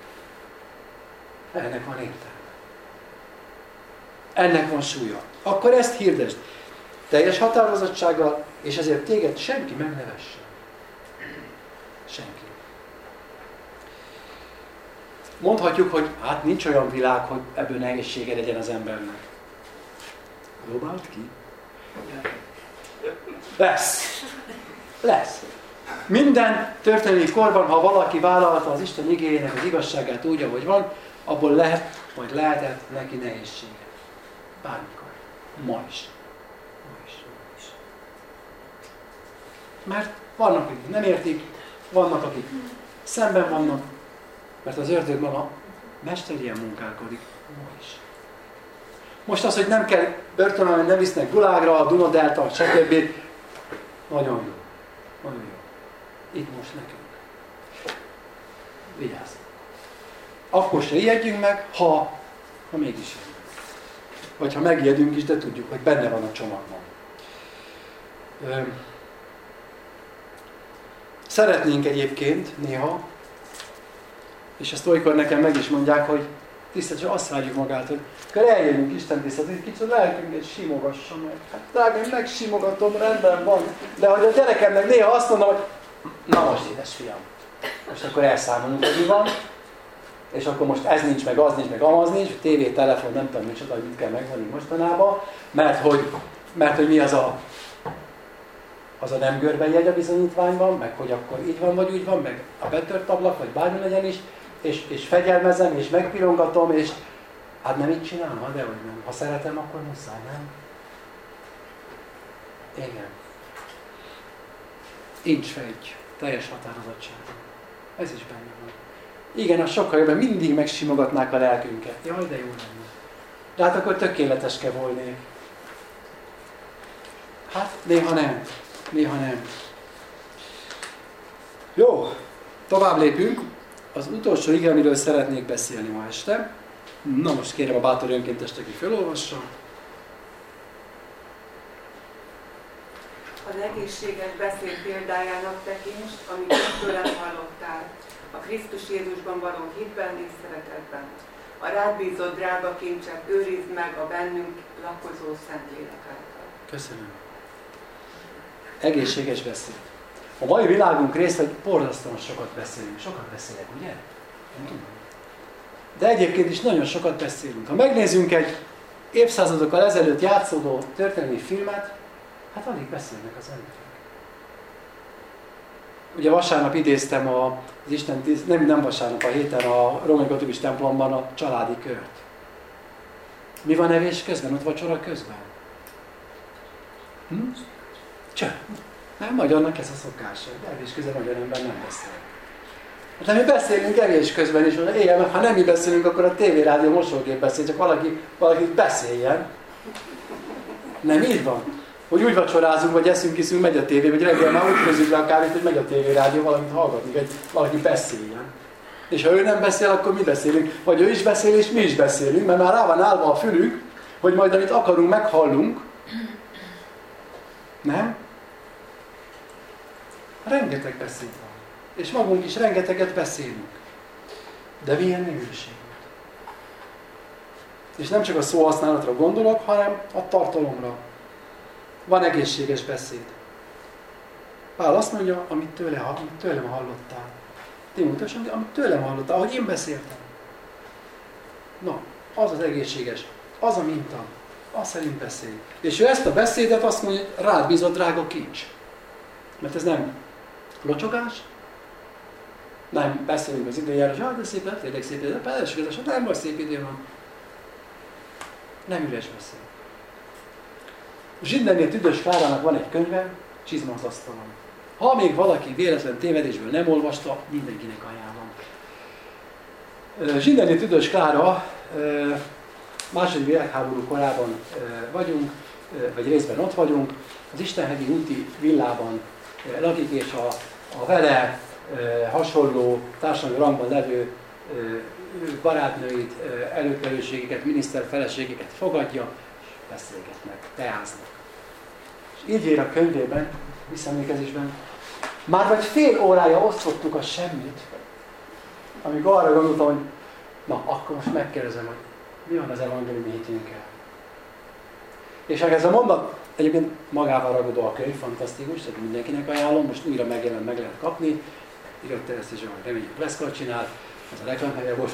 Ennek van értelme. Ennek van súlya. Akkor ezt hirdesd. Teljes határozottsággal, és ezért téged senki meg ne vessen. Senki. Mondhatjuk, hogy hát nincs olyan világ, hogy ebből nehézsége legyen az embernek. Próbáld ki. Lesz. Lesz. Minden történelmi korban, ha valaki vállalta az Isten igéjének az igazságát úgy, ahogy van, abból lehet, vagy lehetett neki nehézsége. Bármikor. Ma is. Mert vannak, akik nem értik, vannak, akik szemben vannak, mert az ördög maga mester ilyen munkálkodik. Ma is. Most az, hogy nem kell börtönben, nem visznek Gulágra, a Dunadelta, stb. Nagyon jó. Nagyon jó. Itt most nekünk. Vigyázz. Akkor se ijedjünk meg, ha mégis jönünk. Vagy ha megijedünk is, de tudjuk, hogy benne van a csomagban. Szeretnénk egyébként néha, és ezt olykor nekem meg is mondják, hogy tisztelt, azt várjuk magát, hogy akkor eljönünk Isten tisztelt, hogy kicsit lelkünket simogassa meg. Hát drágám, megsimogatom, rendben van. De hogy a gyerekemnek néha azt mondom, hogy na most édes fiam. Most akkor elszámolunk, hogy mi van. És akkor most ez nincs, meg az nincs, meg amaz nincs, tévé, telefon, nem tudom micsoda, hogy mit kell megvenni mostanában, mert hogy mi az a nem görbejegy a bizonyítványban, meg hogy akkor így van, vagy úgy van, meg a betört ablak, vagy bármi legyen is, és fegyelmezem, és megpirongatom, és hát nem így csinálom, de hogy nem. Ha szeretem, akkor muszáj, nem? Igen. Nincs fegy, teljes határozottság. Ez is benne van. Igen, az sokkal jobban, mindig megsimogatnák a lelkünket. Jaj, de jó lenne. De hát akkor tökéleteske volnék. Hát, néha nem. Néha nem. Jó, tovább lépünk. Az utolsó ige, amiről szeretnék beszélni ma este. Na most kérem a bátor önkéntest, aki felolvassa. Az egészséges beszéd példájának tekintsd, amit tőlem hallottál, a Krisztus Jézusban való hitben és szeretetben. a rád bízott drága kincsek őrizd meg a bennünk lakozó Szentlélek által. Köszönöm. Egészséges beszéd. A mai világunk része, hogy borzasztóan sokat beszélünk. Sokat beszélek, ugye? Nem tudom. De egyébként is nagyon sokat beszélünk. Ha megnézzünk egy évszázadokkal ezelőtt játszódó történelmi filmet, hát alig beszélnek az emberek. Ugye vasárnap idéztem az Isten, nem vasárnap, a héten a római katolikus templomban a családi kört. Mi van evés közben, ott vacsora közben? Csönd. Nem, magyarnak ez a szokása, hogy evés közben magyar ember nem beszél. Hát mi beszélünk evés közben is, hogy éjjel, ha nem mi beszélünk, akkor a tévérádió mosógép beszél, csak valaki beszéljen. Nem így van? Hogy úgy vacsorázunk, vagy eszünk, iszünk, megy a tévé, vagy reggel már úgy közünk le a kávét, hogy megy a tévérádió, valamit hallgatni, hogy valaki beszéljen. És ha ő nem beszél, akkor mi beszélünk. Vagy ő is beszél, és mi is beszélünk, mert már rá van állva a fülünk, hogy majd amit akarunk, meghallunk. Nem? Rengeteg beszéd van. És magunk is rengeteget beszélünk. De milyen minőség. És nem csak a szóhasználatra gondolok, hanem a tartalomra. Van egészséges beszéd. Pál azt mondja, amit tőlem hallottál. Timóteus, amit tőlem hallottál, ahogy én beszéltem. Na, az az egészséges, az a minta, az szerint beszél. És ő ezt a beszédet azt mondja, rád bízott drága kincs. Mert ez nem locsogás, nem beszélünk az időjárás, de szép lett, tényleg szép idő, persze, nem vagy szép idő van. Nem üres beszél. Zsinderné Tüdös Klárának van egy könyve, Csizma az asztalon. Ha még valaki véletlen tévedésből nem olvasta, mindenkinek ajánlom. Zsinderné Tüdös Klára, második világháború korában vagyunk, vagy részben ott vagyunk, az Istenhegyi úti villában lakik, és a vele hasonló társadalmi rangban levő barátnőit, előkelőségeket, miniszterfeleségeket fogadja, és beszélgetnek, teáznak. És így ír a könyvében, visszaemlékezésben, már vagy fél órája osztottuk a semmit, amikor arra gondoltam, hogy na, akkor most megkérdezem, hogy mi van az evangéliumi hitünkkel. És ez a mondat egyébként magával ragadó a könyv, fantasztikus, tehát mindenkinek ajánlom, most újra megjelent, meg lehet kapni. Írott ezt is, hogy reméljük Leszkal csinál, az a reklámhelye volt.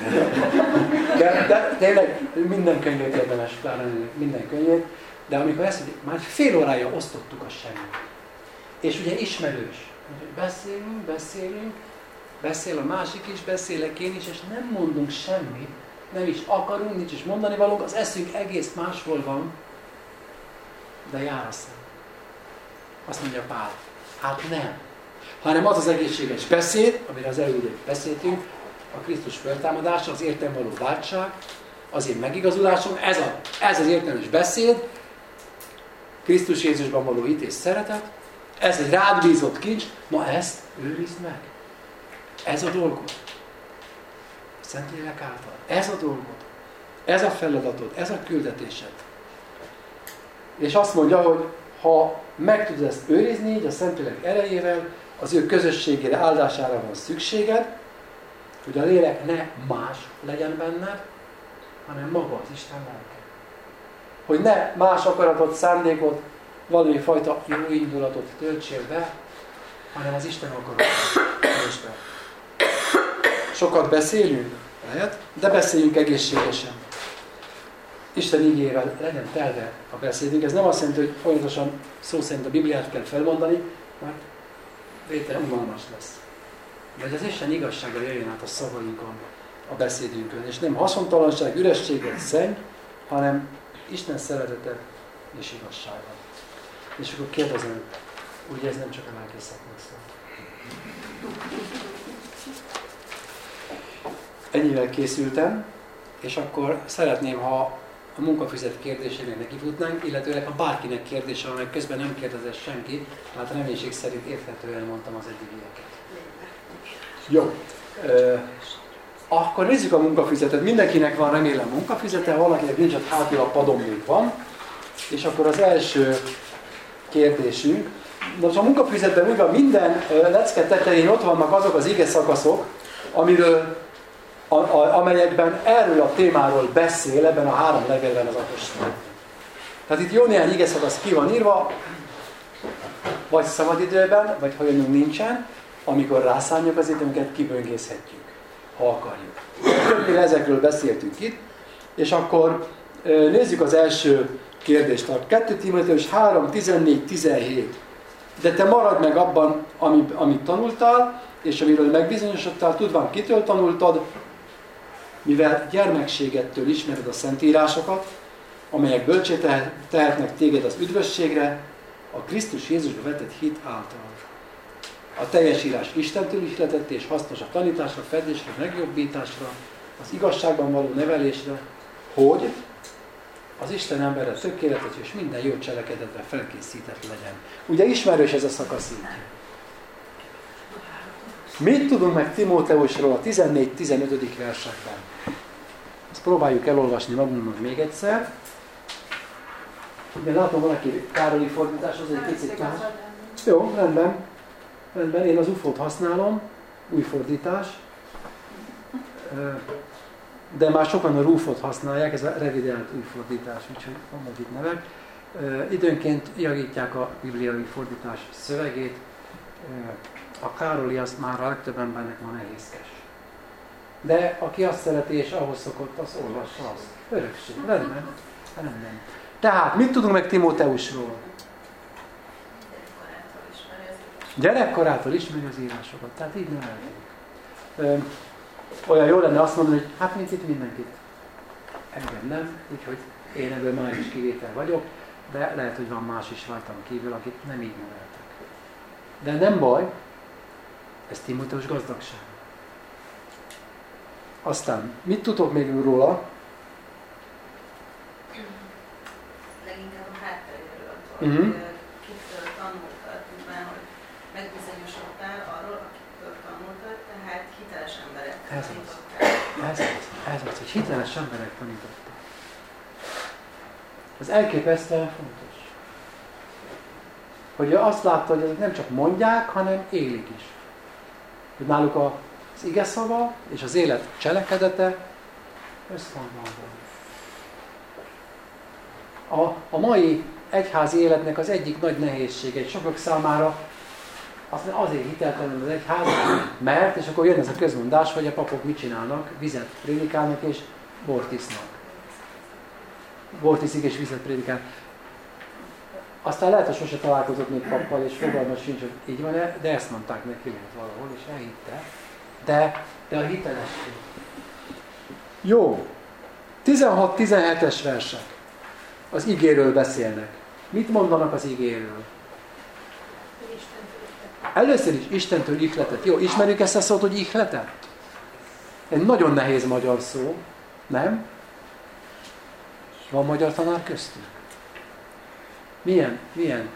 De tényleg minden könyvét érdemes, pláne minden könyvét, de amikor ezt mondjuk, már fél órája osztottuk a semmit. És ugye ismerős. Beszélünk, beszél a másik is, beszélek én is, és nem mondunk semmit, nem is akarunk, nincs is mondani valónk, az eszünk egész máshol van, de jár a szem. Azt mondja Pál, hát nem. Hanem az az egészséges beszéd, amire az előbb beszéltünk, a Krisztus feltámadása, az értem való váltság, az én megigazulásom, ez az értelmes beszéd, Krisztus Jézusban való hit és szeretet, ez egy rád bízott kincs, na ezt őrizd meg. Ez a dolgod. Szentlélek által. Ez a dolgod. Ez a feladatod, ez a küldetésed. És azt mondja, hogy ha meg tudod ezt őrizni, így a Szentlélek erejével, az ő közösségére, áldására van szükséged, hogy a lélek ne más legyen benned, hanem maga az Isten lelke. Hogy ne más akaratot, szándékot, valami fajta jó indulatot töltsél be, hanem az Isten akaratot töltsd be. Sokat beszélünk, lehet, de beszéljünk egészségesen. Isten ígével legyen telve a beszédünk. Ez nem azt jelenti, hogy folyamatosan szó szerint a Bibliát kell felmondani, mert vétel unalmas lesz. De hogy az Isten igazsága jöjjön át a szavainkon, a beszédünkön. És nem haszontalanság, ürességet, szenny, hanem Isten szeretete és igazsága. És akkor kérdezem, ugye ez nem csak a lelkészeknek szól. Ennyivel készültem, és akkor szeretném, ha a munkafüzet kérdésének nekifutnánk, illetőleg ha bárkinek kérdése, amely közben nem kérdezett senki, hát reménység szerint érthetően mondtam az eddigieket. Jó. Akkor nézzük a munkafüzetet. Mindenkinek van remélem munkafüzete, valakinek nincs, ott hátul a padon még van. És akkor az első kérdésünk. Most a munkafüzetben úgy van, minden lecke tetején ott vannak azok az ige szakaszok, amiről amelyekben erről a témáról beszél ebben a 3 levélben az apostol. Tehát itt jó néhány igeszakasz ki van írva, vagy szabadidőben, vagy ha jönünk nincsen, amikor rászánjuk az időnket, kiböngészhetjük, ha akarjuk. Ezekről beszéltünk itt, és akkor nézzük az első kérdést. A 2 Timóteus 3, 14, 17. De te maradj meg abban, amit tanultál, és amiről megbizonyosodtál, tudván kitől tanultad, mivel gyermekségettől ismered a szentírásokat, amelyek bölcsé tehetnek téged az üdvösségre, a Krisztus Jézusba vetett hit által. A teljes írás Istentől ihletett és hasznos a tanításra, fedésre, megjobbításra, az igazságban való nevelésre, hogy az Isten emberre tökéletes és minden jó cselekedetre felkészített legyen. Ugye ismerős ez a szakasz így. Mit tudunk meg Timóteusról a 14-15. versekben? Ezt próbáljuk elolvasni magunknak még egyszer. Ugye látom, van, aki Károli fordítás, az egy picit más. Jó, rendben. Én az UFO-t használom, új fordítás. De már sokan a RUF-ot használják, ez a revideált új fordítás, úgyhogy vannak itt nevek. Időnként javítják a bibliai fordítás szövegét. A Károli azt már a legtöbb embernek ma nehézkes. De aki azt szereti és ahhoz szokott, az olvassa azt. Örökség. Rendben. Tehát, mit tudunk meg Timóteusról? Gyerekkorától ismeri az írásokat. Tehát így nevelték. Olyan jó lenne azt mondani, hogy hát mint itt mindenkit. Engem nem, úgyhogy én ebből már is kivétel vagyok, de lehet, hogy van más is rajtam kívül, akit nem így neveltek. De nem baj, ez Timóteus gazdagság. Aztán, mit tudok még róla? Leginkább a hátteréről, kitől tanultad, tudván, hogy megbizonyosodtál arról, akiktől tanultad, tehát hiteles emberek tanítottál. Ez az, hogy hiteles emberek tanítottak. Ez elképesztően fontos. Hogy azt látta, hogy ezek nem csak mondják, hanem élik is. Hogy náluk az ige szava és az élet cselekedete összhangban van. A mai egyházi életnek az egyik nagy nehézsége, egy sokak számára azért hiteltelen az egyház, mert, és akkor jön ez a közmondás, hogy a papok mit csinálnak, vizet prédikálnak és bort isznak. Bort iszik és vizet prédikál. Aztán lehet, hogy sose találkozott még pappal, és fogalmas sincs, hogy így van-e, de ezt mondták neki valahol, és elhitte. De a hitelesség. Jó. 16-17-es versek. Az igéről beszélnek. Mit mondanak az igéről? Először is Istentől ihletett. Jó, ismerjük ezt a szót, hogy ihletett? Egy nagyon nehéz magyar szó, nem? Van magyar tanár köztünk? Milyen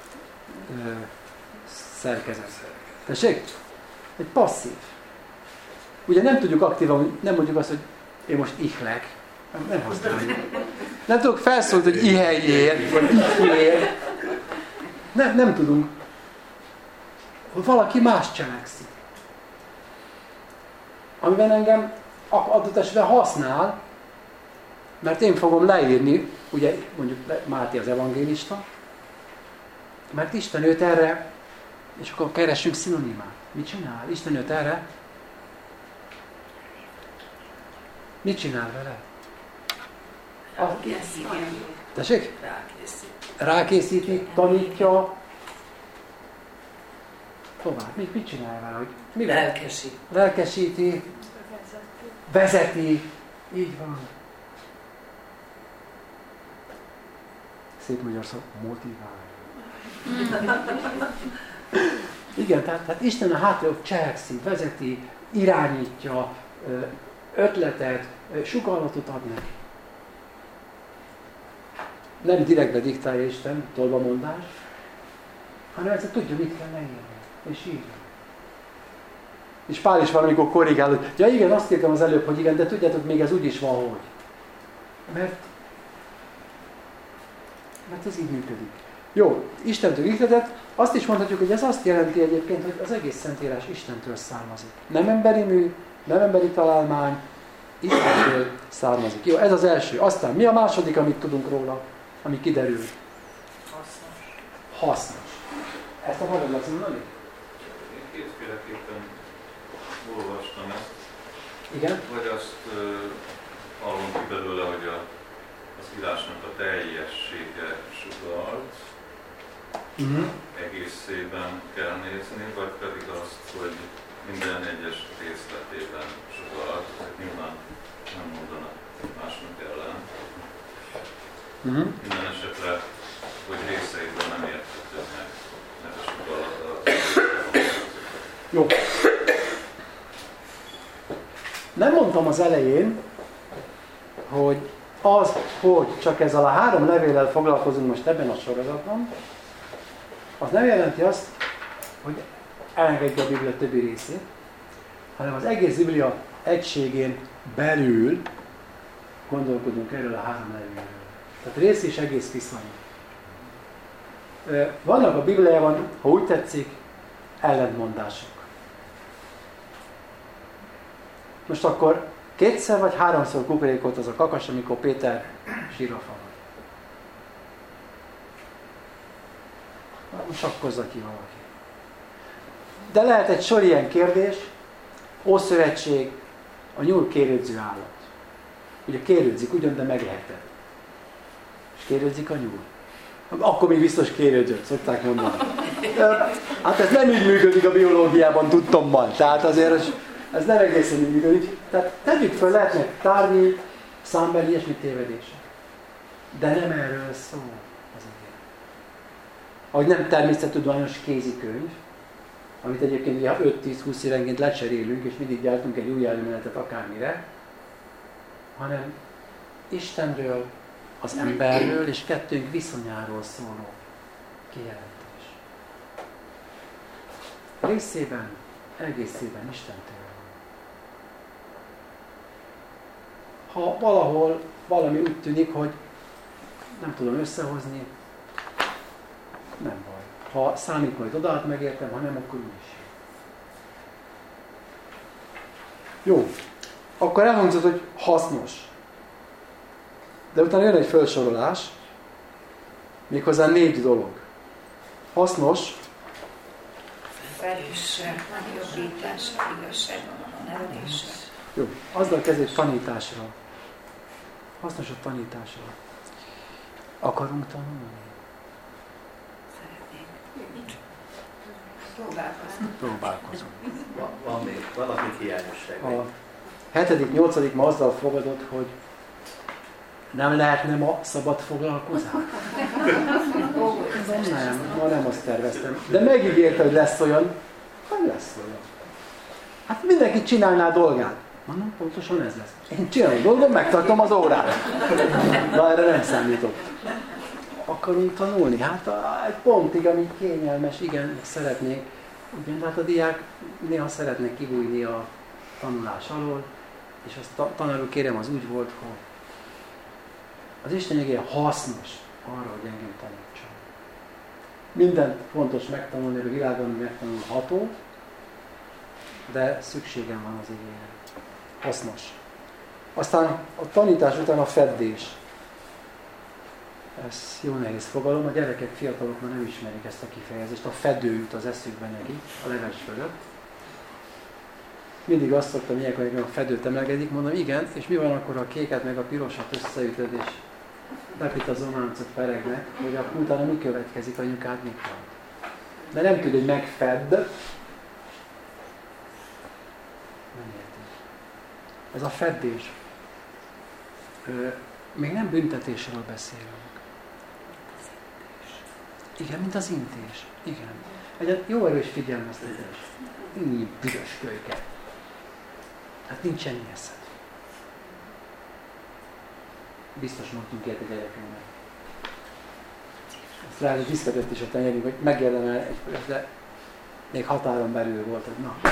szerkezet? Tessék? Egy passzív. Ugye nem tudjuk aktívan, nem mondjuk azt, hogy én most ihlek. Nem használjuk. Nem tudok felszólni, hogy iheljél, vagy ihjél. Nem tudunk. Hogy valaki más cselekszik. Amiben engem adott esetben használ, mert én fogom leírni, ugye mondjuk Máté az evangélista, mert Isten őt erre, és akkor keressünk szinonimát. Mit csinál? Isten őt erre. Mit csinál vele? Tessék? Rákészíti, tanítja. Tovább. Mit csinál vele? Hogy lelkesíti. Vezeti. Így van. Szép magyar szó, motiválja. Igen, tehát Isten a hátra cselekszik, vezeti, irányítja, ötletet, sugallatot ad neki. Nem direktbe diktálja Isten, tolvamondás, hanem egyszer tudja, mit kell leírni, és így. És Pál is valamikor korrigál, hogy ja igen, azt írtam az előbb, hogy igen, de tudjátok, még ez úgy is van, hogy. Mert ez így működik. Jó, Istentől ihletett, Azt is mondhatjuk, hogy ez azt jelenti egyébként, hogy az egész Szentírás Istentől származik. Nem emberi mű, nem emberi találmány, Istentől származik. Jó, ez az első. Aztán mi a második, amit tudunk róla, ami kiderül? Hasznos. Ezt akarod mondani? Én kétféleképpen olvastam ezt. Igen? Vagy azt hallom ki belőle, hogy az írásnak a teljessége sugalt, egészében kell nézni, vagy pedig azt, hogy minden egyes részletében sugalt, tehát nyilván nem mondanak másnak ellen. Minden esetre, hogy részeiben nem értető meg, mert a sugalata. Jó. Nem mondtam az elején, hogy az, hogy csak ezzel a 3 levéllel foglalkozunk most ebben a sorozatban, az nem jelenti azt, hogy elengedjük a Biblia többi részét, hanem az egész Biblia egységén belül gondolkodunk erről a 3 levélről. Tehát rész és egész viszony. Vannak a Bibliában, ha úgy tetszik, ellentmondások. Most akkor 2-szer vagy 3-szor kukorékolt az a kakas, amikor Péter sírva falad. Most sakkozza ki valaki. De lehet egy sor ilyen kérdés, Ószövetség, a nyúl kérődző állat. Ugye kérődzik ugyan, de megleheted. És kérődzik a nyúl. Akkor még biztos kérődzött, szokták mondani. Hát ez nem így működik a biológiában, tudtommal. Tehát azért ez nem egészen így működik. Tehát tegyük föl, lehetnek tárgyi, számbeli, ilyesmi tévedések. De nem erről szól az igény. Ahogy nem természettudományos kézikönyv, amit egyébként ugye 5-10-20 évenként lecserélünk, és mindig gyártunk egy új elméletet akármire, hanem Istenről, az emberről és kettőnk viszonyáról szóló kijelentés. Részében, egészében Istentől van. Ha valahol valami úgy tűnik, hogy nem tudom összehozni, nem baj. Ha számít majd odaát megértem, ha nem, akkor úgyis. Jó. Akkor elhangzott, hogy hasznos. De utána jön egy felsorolás, méghozzá 4 dolog. Hasznos. Felüsse, jobbítása, igazságban a nevelése. Jó. Azzal kezdjük tanításra. Hasznos a tanításra. Akarunk tanulni? Próbálkozunk. Van még valami hiányosság. A 7.-8. ma azzal fogadott, hogy nem lehetne ma szabad foglalkozás? Nem, ma nem azt terveztem. De megígérte, hogy lesz olyan. Nem lesz olyan. Hát mindenki csinálná a dolgát. Mondom, pontosan ez lesz. Én csinálom a dolgom, megtartom az órát. De erre nem számított. Akarunk tanulni? Hát egy pontig, ami kényelmes, igen, szeretnék. Ugyan, hát a diák néha szeretnek kibújni a tanulás alól, és azt tanuló kérem, az úgy volt, hogy az Isten igéje hasznos arra, hogy engem tanítson. Mindent fontos megtanulni, a világon megtanulható, de szükségem van az igényre. Hasznos. Aztán a tanítás után a feddés. Ez jó nehéz fogalom, a gyerekek, fiatalok már nem ismerik ezt a kifejezést. A fedő jut az eszükbe nekik, a leves fölött. Mindig azt szoktam ilyenkor, hogy a fedőt emlegedik, mondom, igen, és mi van akkor, a kéket meg a pirosat összeütöd, és bepitazó láncok peregnek, hogy akkor utána mi következik, anyukád mit van. De nem tud, hogy megfedd. Nem érti. Ez a feddés. Még nem büntetésről beszélünk. Igen, mint az intés. Igen. Egy jó erős figyelmeztetés. Így büdös kölyke. Hát nincs ennyi eszed. Biztos mondtunk ilyet a gyerekünknek. Ezt rá viszketett is a tenyerünk, hogy megérdemel egy, de még határon belül volt, hogy na.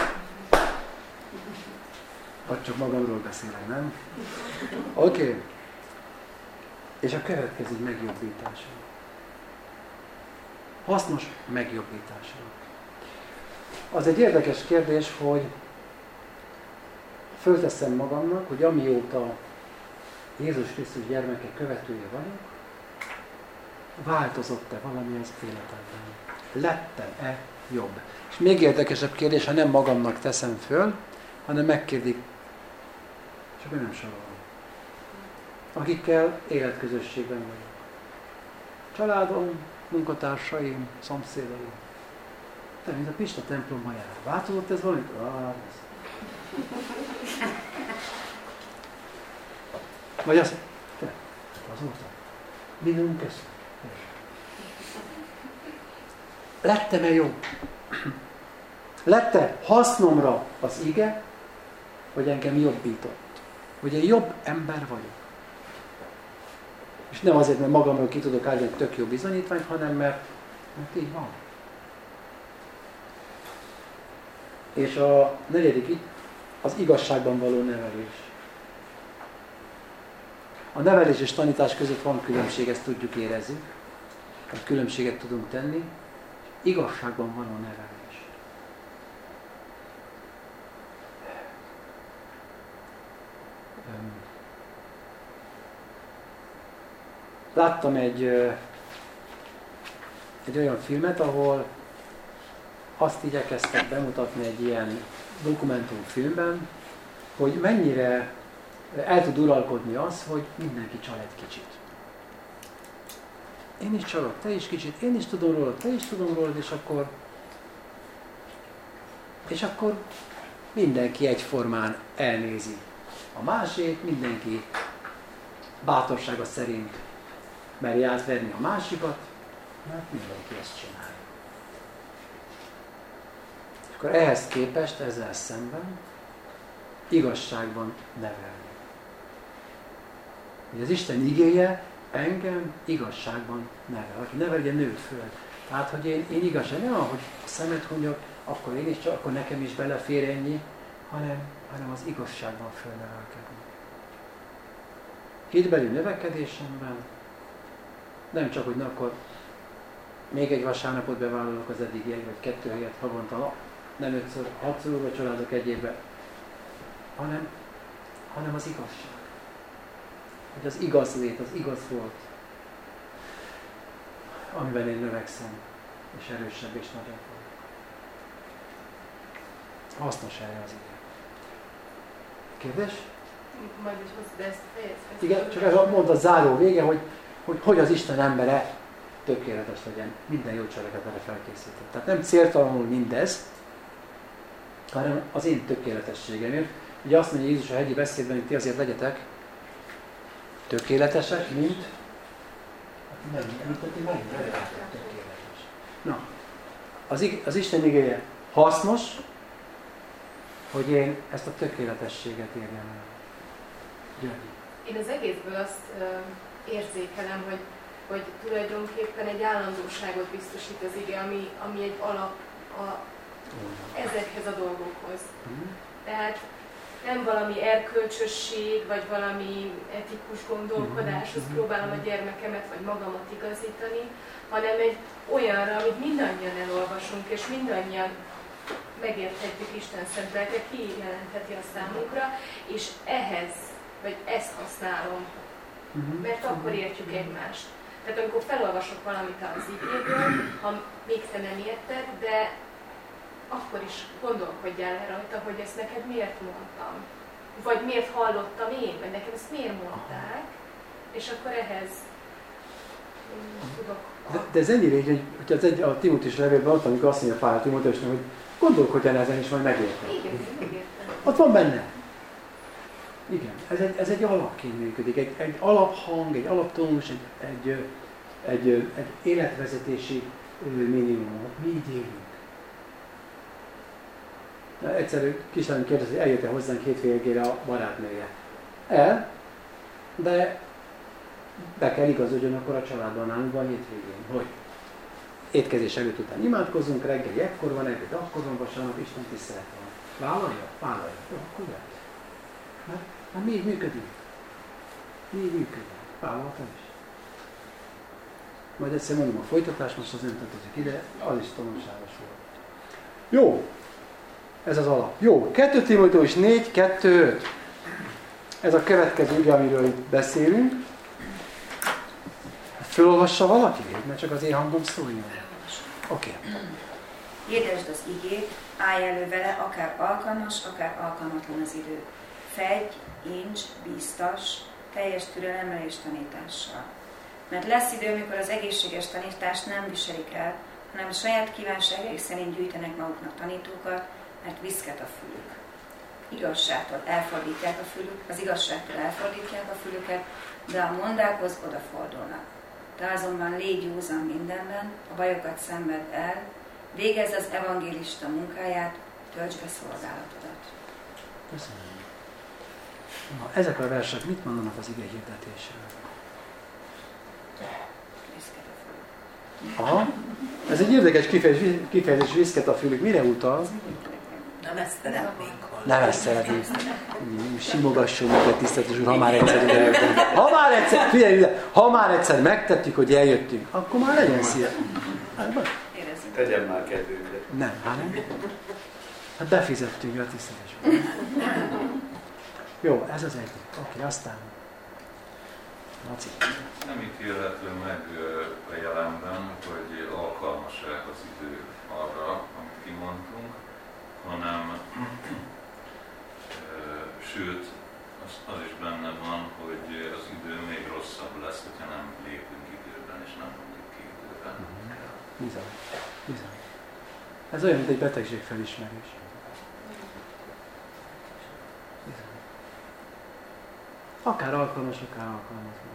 Vagy csak magamról beszélek, nem? Oké. És a következő megjobbítása. hasznos megjobbításra. Az egy érdekes kérdés, hogy fölteszem magamnak, hogy amióta Jézus Krisztus gyermeke követője vagyok, változott-e valami az életemben? Lettem-e jobb? És még érdekesebb kérdés, ha nem magamnak teszem föl, hanem megkérdik, és akkor nem sorolom. Akikkel életközösségben vagyok. Családom, munkatársaim, szomszédaim. Te, mint a Pista templomban jár. Változott ez valamit? Vagy azt, te, azóta. Mindent köszön. Lettem-e jó? Lett-e hasznomra az ige, hogy engem jobbított? Hogy én jobb ember vagyok? És nem azért, mert magamról ki tudok állni egy tök jó bizonyítványt, hanem mert így van. És a negyedik az igazságban való nevelés. A nevelés és tanítás között van különbség, ezt tudjuk érezni. Tehát különbséget tudunk tenni. Igazságban való nevelés. Láttam egy olyan filmet, ahol azt igyekeztek bemutatni egy ilyen dokumentumfilmben, hogy mennyire el tud uralkodni az, hogy mindenki csal egy kicsit. Én is csalok, te is kicsit, én is tudom rólad, te is tudom rólad, és akkor mindenki egyformán elnézi a másét, mindenki bátorsága szerint meri átverni a másikat, mert mindenki ezt csinálja. És akkor ehhez képest, ezzel szemben igazságban nevelni. Hogy az Isten igéje engem igazságban nevel. Aki nevelje nőt föl. Tehát, hogy én igazság, nem ahogy a szemet hunyok, akkor én is csak, akkor nekem is belefér ennyi, hanem az igazságban fölnevelkedni. Hitbeli növekedésemben nem csak, hogy na, akkor még egy vasárnapot bevállalok az eddigiek, vagy 2 helyet havonta, nem 5-ször, 6-szor családok egy évben, hanem az igazság. Hogy az igaz lét, az igaz volt, amiben én növekszem, és erősebb és nagyobb vagyok. Hasznos erre az ige. Kérdés? Majd is hozzá, de ezt fejezd. Igen, csak ez mondd a záró vége, hogy az Isten embere tökéletes legyen, minden jó cselekedetre felkészített. Tehát nem céltalanul mindez, hanem az én tökéletességemért. Ugye azt mondja Jézus a hegyi beszédben, hogy ti azért legyetek tökéletesek, mint aki tökéletes. Na, az Isten igéje hasznos, hogy én ezt a tökéletességet érjem el. György. Én az egészből azt érzékelem, hogy tulajdonképpen egy állandóságot biztosít az ige, ami egy alap ezekhez a dolgokhoz. Tehát nem valami erkölcsösség, vagy valami etikus gondolkodáshoz próbálom a gyermekemet, vagy magamat igazítani, hanem egy olyanra, amit mindannyian elolvasunk, és mindannyian megérthetjük Isten szent lelke, kijelentheti a számunkra, és ehhez, vagy ezt használom, mert akkor értjük egymást. Tehát amikor felolvasok valamit az igéből, ha még te nem érted, de akkor is gondolkodjál el rajta, hogy ezt neked miért mondtam. Vagy miért hallottam én, vagy nekem ezt miért mondták, és akkor ehhez tudok... De ez ennyire így, hogy a Timóteus levélben ott, amikor azt mondja Pál Timóteusnak, hogy gondolkodjál ezen, és majd megértem. Igen, megértem. Ott van benne. Igen, ez egy alapként működik, egy alaphang, egy alaptónus, egy életvezetési minimum. Mi így élünk. Egyszerű kislány kérdezi, hogy eljött-e hozzánk hétvégére a barátnője. De be kell igazodjon akkor a családban nálunk a hétvégén, hogy étkezés előtt után imádkozzunk, reggeli ekkor van, ebéd akkor van, vasárnap Isten tisztelet van. Vállalja? Vállalja. Jó, akkor lehet. Mert mi így működünk. Mi így működünk. Vállalta is. Majd egyszer mondom a folytatást, most az nem tartozik ide, az is tanulságos volt. Jó, ez az alap. Jó, 2 Timóteus 4, 2, 5. Ez a következő ige, amiről itt beszélünk. Fölolvassa valaki? Mert csak az én hangom szóljon. Oké. Hirdesd az igét, állj elő vele, akár alkalmas, akár alkalmatlan az idő. Fedj, ints, bíztass, teljes türelemmel és tanítással. Mert lesz idő, amikor az egészséges tanítást nem viselik el, hanem a saját kívánságaik szerint gyűjtenek maguknak tanítókat, mert viszket a fülük. Igazságtól elfordítják a fülük, az igazságtól elfordítják a fülüket, de a mondákhoz odafordulnak. Te azonban légy józan mindenben, a bajokat szenvedd el, végezz az evangélista munkáját, töltsd be szolgálatodat. Köszönöm. Na, ezek a versek mit mondanak az ige hirdetésről? Viszket a fülük. Aha. Ez egy érdekes kifejezés, viszket a fülük. Mire utal? Nem ezt szeretnénk hallani. Nem ezt szeretnénk. Simogasson minket, tiszteletes úr, ha már egyszer ide eljöttünk. Ha már egyszer, figyelj ide, ha már egyszer megtettük, hogy eljöttünk, akkor már legyen szíve. Tegyen már kedvünkre. Nem, hanem. Hát befizettünk a tiszteletes úr. Jó, ez az egyik. Oké, aztán. Laci. Nem ítélhető meg a jelenben, hogy alkalmas-e az idő arra, amit kimondtunk, hanem sőt, az is benne van, hogy az idő még rosszabb lesz, hogyha nem lépünk időben, és nem mondjuk ki időben. Bizony. Bizony. Ez olyan, mint egy betegség felismerés. Bizony. Akár alkalmas, akár alkalmatlan.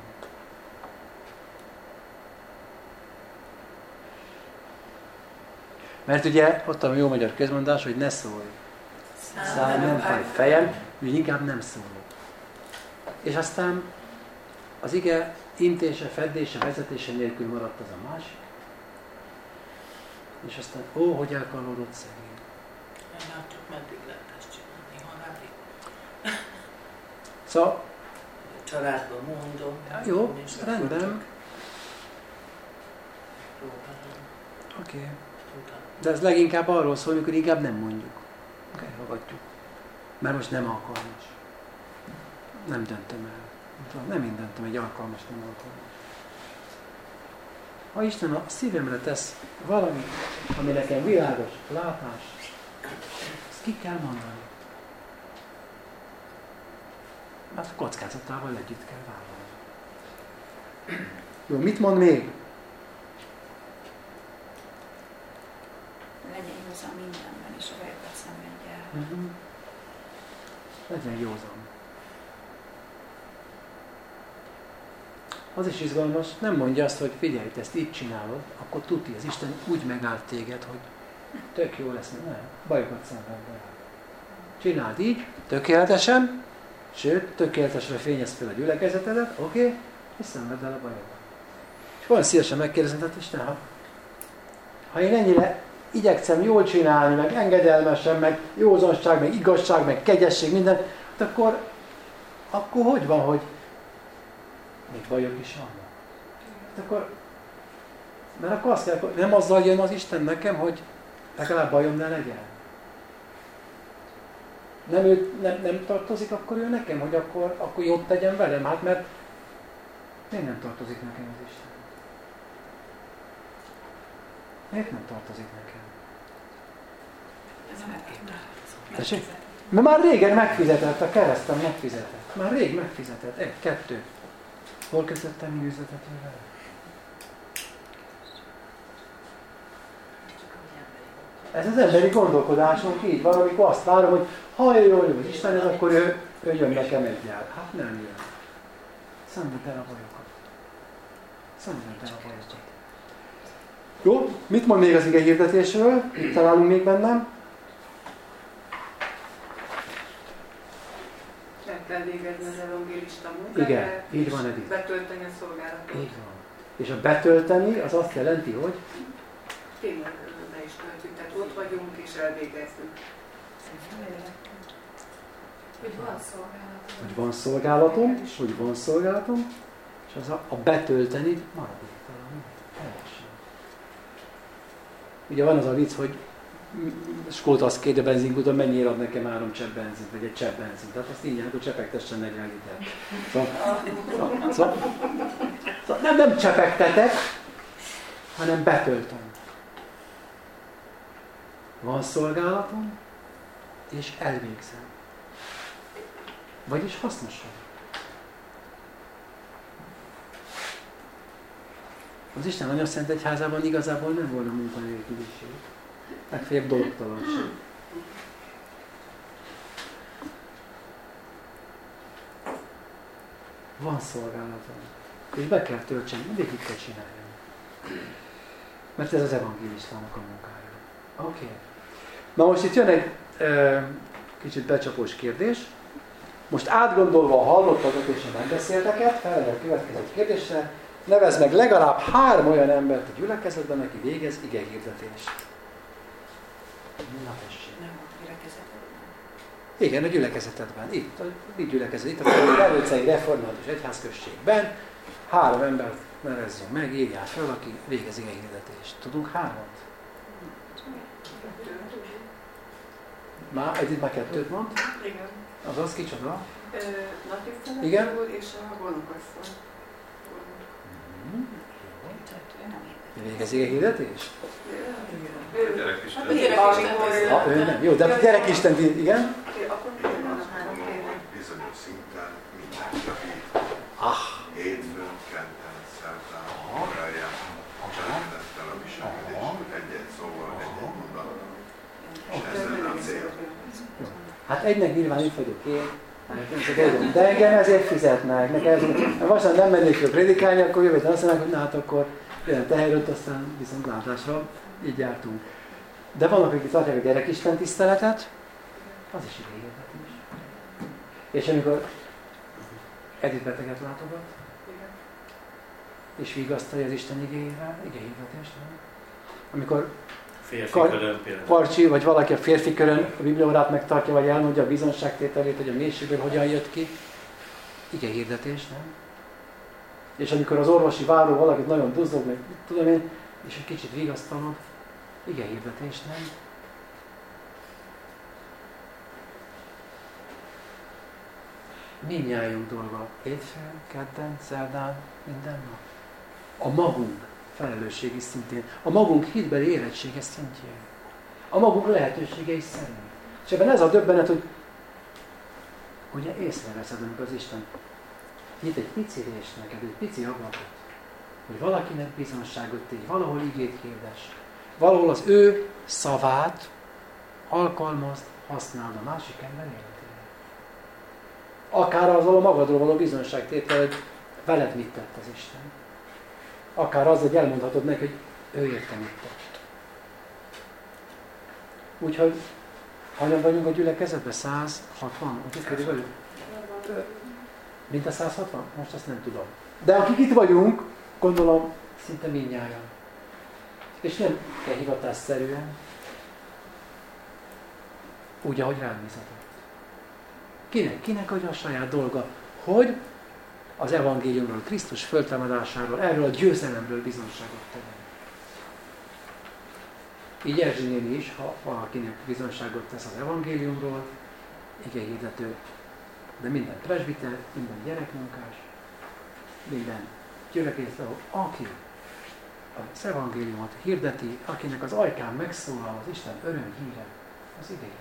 Mert ugye ott a jó magyar közmondás, hogy ne szólj. Szám nem fáj fejem, úgy inkább nem szólok. És aztán az ige intése, feddése, vezetése nélkül maradt az a másik. És aztán, hogy elkanyarodott szegény. Nem látjuk, meddig lehet ezt csinálni, halálig. Szóval, Családban mondom. jó, rendben. Oké. De ez leginkább arról szól, amikor inkább nem mondjuk. Elhallgatjuk. Mert most nem alkalmas. Nem döntöm el. Nem én döntöm, egy alkalmas, nem alkalmas. Ha Isten a szívemre tesz valami, ami nekem világos, látás, ezt ki kell mondani. Hát a kockázatával együtt kell vállalni. Jó, mit mond még? Legyen józan mindenben, és a bajokat szenvedj el. Legyen józan. Az is izgalmas, nem mondja azt, hogy figyelj, te ezt így csinálod, akkor tuti, az Isten úgy megállt téged, hogy tök jó lesz, nem, bajokat szenvedd el. Csináld így, tökéletesen, sőt, tökéletesre fényezd fel a gyülekezetedet, oké, és szenvedd el a bajokat. És olyan szívesen megkérdezem, tehát Isten, ha én ennyire igyekszem jól csinálni, meg engedelmesen, meg józanság, meg igazság, meg kegyesség, minden, hát akkor hogy van, hogy még bajok is vannak? Hát akkor, mert akkor azt kell, nem azzal jön az Isten nekem, hogy legalább bajom ne legyen. Nem tartozik akkor ő nekem, hogy akkor jót tegyen velem? Hát mert miért nem tartozik nekem az Isten? Miért nem tartozik nekem? Ez megfizetett. Tessék? Mert már régen megfizetett, a keresztem megfizetett. Már rég megfizetett. 1, 2. Hol kötöttem mi üzletet vele? Ez az emberi gondolkodásunk így van, amikor azt várom, hogy ha jó, az Isten ez, akkor ő jön nekem egyel. Hát nem jön. Szenvedd el a bajokat. Szenvedd el a bajokat. Jó, mit mond még az ige hirdetésről? Itt találunk még bennem. El kell végezni az evangélista munkáját. Igen, így van, Edith. Betölteni a szolgálatot. Így van. És a betölteni az azt jelenti, hogy? Tényleg be is töltjük, tehát ott vagyunk és elvégezzük. Hogy van szolgálatom. Hogy van szolgálatom, és az a betölteni maradéktalan. Ugye van az a vicc, hogy Skótasz kérde benzinkúton, mennyiért ad nekem 3 csepp benzint, vagy egy csepp benzint. Tehát azt ingyen, hogy csepegtessen 40 litert. Szóval nem csepegtetek, hanem betöltöm. Van szolgálatom, és elvégzem. Vagyis hasznos vagyok. Az Isten Anyaszent Egyházában igazából nem volna munkanélküliség. Legfeljebb dolgtalanság. Van szolgálatom. És be kell töltsem, mindig kell csináljam. Mert ez az evangélistának a munkája. Oké. Na most itt jön egy kicsit becsapós kérdés. Most átgondolva a hallottakat és a nem beszélteket, felelj a következő kérdésre, nevezd meg legalább 3 olyan embert a gyülekezetben, aki végez igehirdetést. Na tessék. Nem a gyülekezetedben? Igen, a gyülekezetedben. Itt gyülekezet. Itt a Belőcei Református Egyházközségben 3 embert nevezzünk meg, írjál fel, aki végez igehirdetést. Tudunk 3-at? Már egyet, már 2-t mond? Igen. Azaz, kicsoda? Nagy igen? úr és a Gonokasszony. Végez igehirdetést? A gyerekisten. Ő nem. Jó, de a gyerekisten, igen? Bizonyos szinten mindenki, aki hétfőn, kedden, szerdán, óráján cselekedettel a viselkedést, egy-egy szóval, egy-egy mondattal. És ezzel a cél. Hát egynek nyilván itt vagyok én, de engem ezért fizetnek. Vasárnap nem mennék föl prédikálni, akkor jövő azt mondják, hogy na hát akkor jön teherőt, aztán viszont látásra így jártunk. De vannak, akik tartják a gyerekisten tiszteletet, az is igehirdetés. És amikor Edith beteget látogat, és vigasztalja az Isten igéjével, igehirdetést, nem? Amikor Karcsi, vagy valaki a férfi körön a bibliaórát megtartja, vagy elmondja a bizonságtételét, hogy a mélységből hogyan jött ki, igehirdetés, nem? És amikor az orvosi váró valakit nagyon duzzog, meg tudom én, és egy kicsit vigasztalod, igehirdetés, nem? Mindnyájunk dolga, hétfőn, kedden, szerdán, minden nap. A magunk felelősségi szintén, a magunk hitbeli érettsége szintjén, a magunk lehetőségei szerint. És ebben ez a döbbenet, hogy ugye észreveszed, amikor az Isten nyit egy pici rést neked, egy pici ablakot, hogy valakinek bizonságot tégy, valahol igét hirdes, valahol az ő szavát alkalmazd, használd a másik ember életére. Akár azzal a magadról való bizonságtétel, hogy veled mit tett az Isten. Akár az, hogy elmondhatod neki, hogy ő érte mit tett. Úgyhogy hanyan vagyunk a gyülekezetben? 160? Úgyhogy körülbelül? Mint a 160? Most azt nem tudom. De akik itt vagyunk, gondolom, szinte mindnyájan. És nem kell hivatásszerűen, úgy, ahogy rám bízatott. Kinek hogy a saját dolga? Hogy az evangéliumról, Krisztus föltámadásáról, erről a győzelemről bizonságot tenni. Így Erzsi néni is, ha valakinek bizonságot tesz az evangéliumról, igehirdető, de minden presbiter, minden gyerekmunkás, minden gyülekezet, aki az evangéliumot hirdeti, akinek az ajkán megszólal az Isten örömhíre, az igehirdető.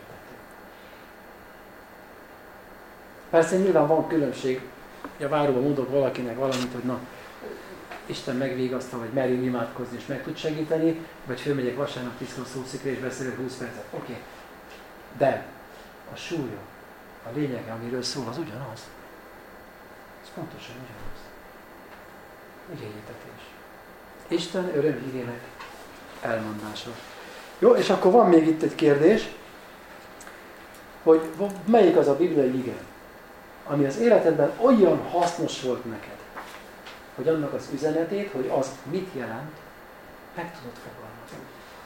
Persze nyilván van különbség, hogy a váróban mondok valakinek valamit, hogy na, Isten megvégazta, vagy merjünk imádkozni, és meg tud segíteni, vagy fölmegyek vasárnap 10 szószikre, és beszélek 20 percet. Oké. De a súlya, a lényege, amiről szól, az ugyanaz. Ez pontosan ugyanaz. Igehirdettés. Isten örömhírének elmondása. Jó, és akkor van még itt egy kérdés, hogy melyik az a bibliai ige, ami az életedben olyan hasznos volt neked, hogy annak az üzenetét, hogy az mit jelent, meg tudod fogalmazni.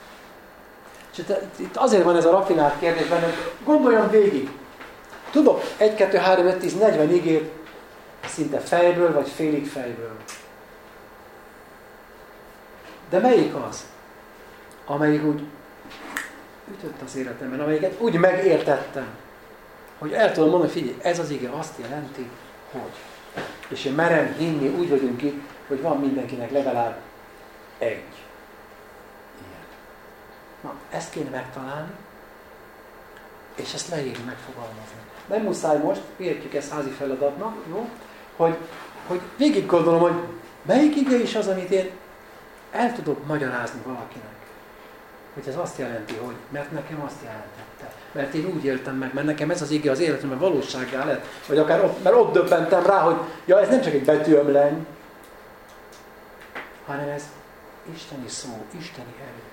És itt azért van ez a raffinált kérdés benne, hogy gondoljam végig. Tudok 1, 2, 3, 5, 10, 40 igét szinte fejből, vagy félig fejből. De melyik az, amelyik úgy ütött az életemben, amelyiket úgy megértettem, hogy el tudom mondani, figyelj, ez az ige azt jelenti, hogy. És én merem hinni, úgy vagyunk itt, hogy van mindenkinek legalább egy ilyen. Na, ezt kéne megtalálni, és ezt leírni, megfogalmazni. Nem muszáj most, értjük ezt házi feladatnak, jó? Hogy végig gondolom, hogy melyik ige is az, amit én el tudok magyarázni valakinek. Hogy ez azt jelenti, hogy mert nekem azt jelentette. Mert én úgy éltem meg, mert nekem ez az ige az életemben valósággá lett. Vagy akár mert ott döbbentem rá, hogy ja, ez nem csak egy betűömleny, hanem ez isteni szó, isteni erő.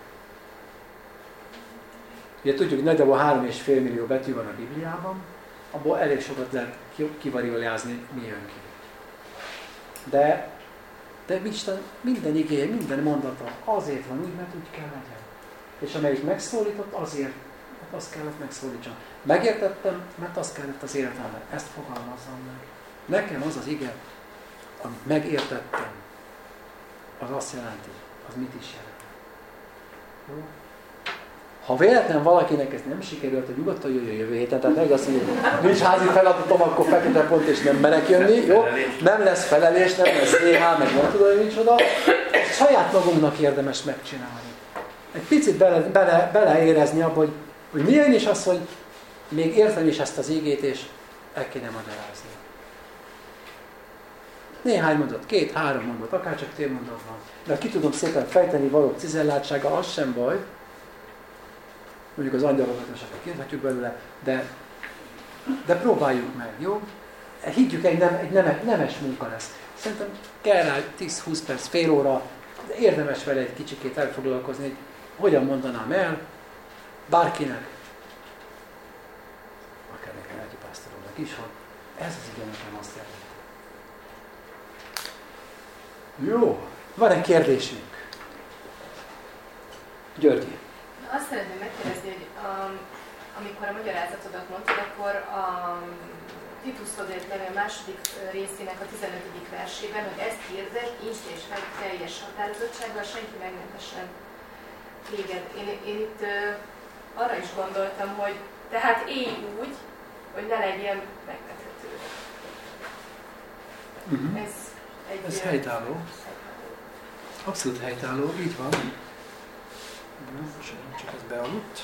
Ugye tudjuk, hogy nagyjából 3,5 millió betű van a Bibliában, abból elég sokat lehet kivariljázni, mi jön ki. De Isten minden igéje, minden mondata azért van úgy, mert úgy kell legyen. És amelyik megszólított, azért, mert azt kellett megszólítson. Megértettem, mert azt kellett az életemben. Ezt fogalmazzam meg. Nekem az az ige, amit megértettem, az azt jelenti, az mit is jelent. Jó? Ha véletlen valakinek ez nem sikerült, hogy nyugodtan jöjjön jövő héten, tehát meg azt mondja, hogy nincs házi feladatom, akkor fekete pont és nem merek jönni, jó? Nem lesz felelés, nem lesz EH, meg nem tudom, hogy micsoda. Ezt saját magunknak érdemes megcsinálni. Egy picit beleérezni abba, hogy milyen is az, hogy még értem is ezt az igét, és el kéne magyarázni. Néhány mondat, 2-3 mondat, akár csak fél mondat van. De ki tudom szépen fejteni valók cizelláltsága, az sem baj. Mondjuk az angyalokat esetleg kiadhatjuk belőle, de próbáljuk meg, jó? Higgyük, egy nemes munka lesz. Szerintem kell rá 10-20 perc, fél óra, de érdemes vele egy kicsikét elfoglalkozni, hogy hogyan mondanám el bárkinek, akár nekem egyipásztoromnak is, hogy ez az ige nekem azt jelenti. Jó, van egy kérdésünk. Györgyi. Azt szeretném megkérdezni, hogy amikor a magyarázatodat mondtad, akkor a Titushoz írt levél második részének a 15. versében, hogy ezt hirdett, inst és meg teljes határozottsággal, senki meg nem essen téged. Én itt arra is gondoltam, hogy tehát élj úgy, hogy ne legyen megvethető. Ez helytálló. Abszolút helytálló, így van. Csak ez bealudt.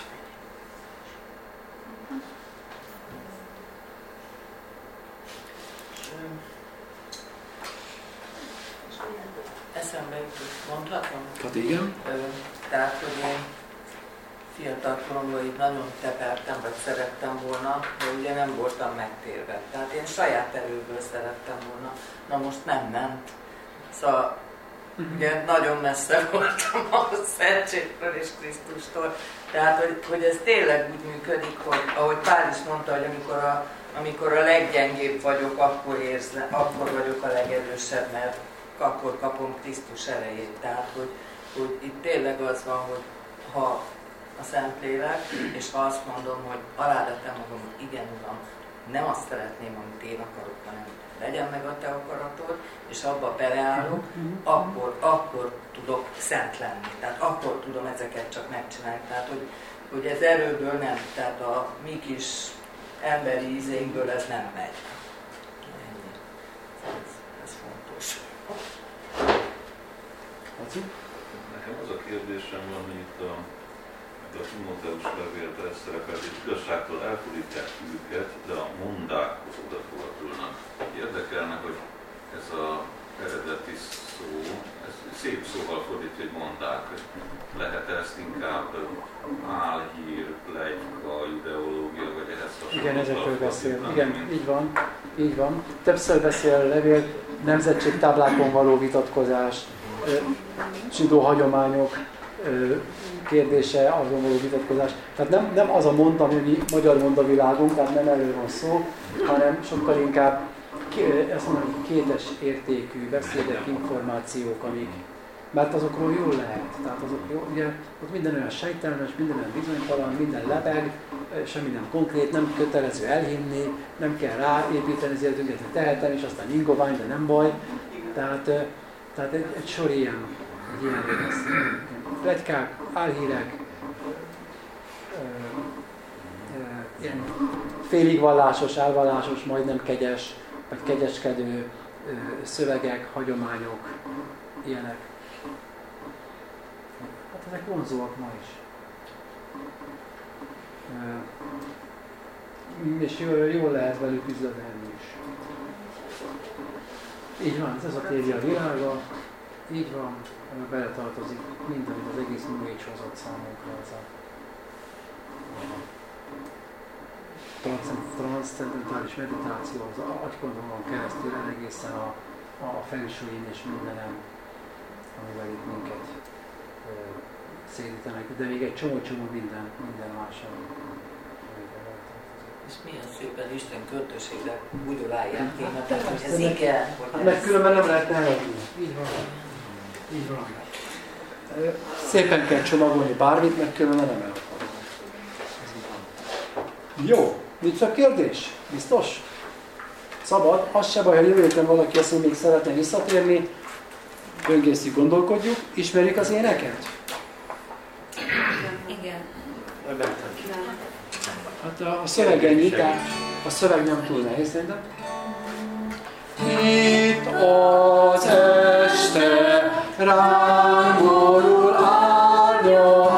Eszembe jutott, mondhatom? Hát igen. Tehát, hogy én fiatal koromban így nagyon tepertem, vagy szerettem volna, de ugye nem voltam megtérve. Tehát én saját erőből szerettem volna. Na most nem ment. Szóval ugye nagyon messze voltam a szentségtől és Krisztustól. Tehát, hogy ez tényleg úgy működik, hogy ahogy Pál is mondta, hogy amikor a leggyengébb vagyok, akkor vagyok a legerősebb, mert akkor kapom Krisztus erejét. Tehát, hogy itt tényleg az van, hogy ha a Szentlélek, és ha azt mondom, hogy alávetem magam, hogy igen, Uram, nem azt szeretném, amit én akarok, hanem legyen meg a te akaratod, és abba beleállok, akkor tudok szent lenni. Tehát akkor tudom ezeket csak megcsinálni. Tehát, hogy ez erőből nem. Tehát a mi kis emberi ízénkből ez nem megy. Ez fontos. Nekem az a kérdésem van, hogy itt a Timóteus levélben szerepel, hogy igazságtól elfordítják őket, de a mondákhoz odafordulnak. Érdekelnek, hogy ez az eredeti szó, ez szép szóval fordítja, hogy mondák. Lehet ezt inkább álhír, pletyka, ideológia, vagy ehhez hasonló? Igen, ezekről beszél. Igen, így van. Többször beszél a levél, nemzetségtáblákon való vitatkozás, zsidó hagyományok kérdése, azon való vitatkozás. Tehát nem az a monda, ami mi magyar mondavilágunk, tehát nem erről van szó, hanem sokkal inkább ezt mondom, kétes értékű beszédek, információk, amik, mert azokról jól lehet. Tehát azok jó, ugye ott minden olyan sejtelmes, minden olyan bizonytalan, minden lebeg, semmi nem konkrét, nem kötelező elhinni, nem kell ráépíteni az életünket, hogy tehetem, és aztán ingovány, de nem baj. Tehát egy sor ilyen beszél. pletykák, álhírek, ilyen félig vallásos, elvallásos, majdnem kegyes, vagy kegyeskedő szövegek, hagyományok, ilyenek. Hát ezek vonzóak ma is. És jól lehet velük üzletelni is. Így van, ez a tévje a világa, így van, beletartozik minden, az egész New Age hozott számunkra, ez a transzcendentális meditáció, az agykondomon keresztül egészen a felsőjén és mindenem, amivel itt minket szédítenek, de még egy csomó minden mással. És milyen szépen Isten költőségre bugyolálják témát, hogy ez igen. Mert különben nem lehetne eladni. Így van. Így van. Szépen kell csomagolni bármit, mert különben nem eladható. Jó. Nincs a kérdés? Biztos? Szabad? Az se baj, ha jövő héten valaki azt még szeretne visszatérni, böngészjük, gondolkodjuk, ismerjük az éneket? Igen. Hát a szöveg ennyi, tehát a szöveg nem túl nehéz szerintem. Itt az este ránk borul árnya,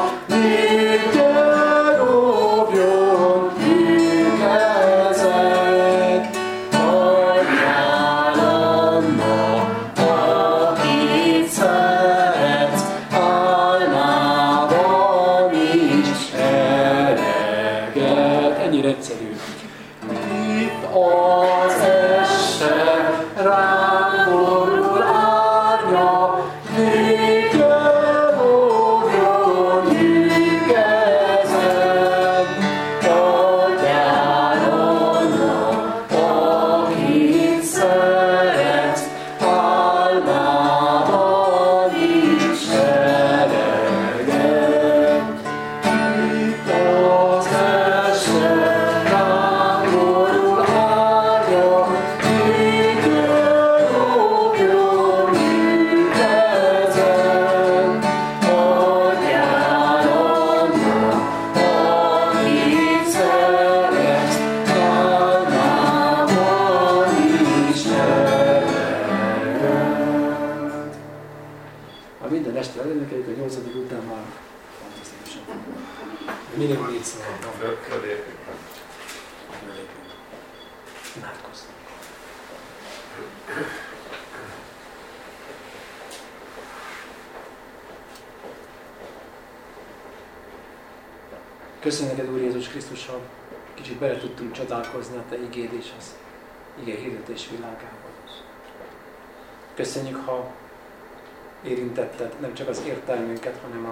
Köszönjük neked, Úr Jézus Krisztus, ha kicsit bele tudtunk csodálkozni a Te igéd és az ige hirdetés világába. Köszönjük, ha érintetted nem csak az értelmünket, hanem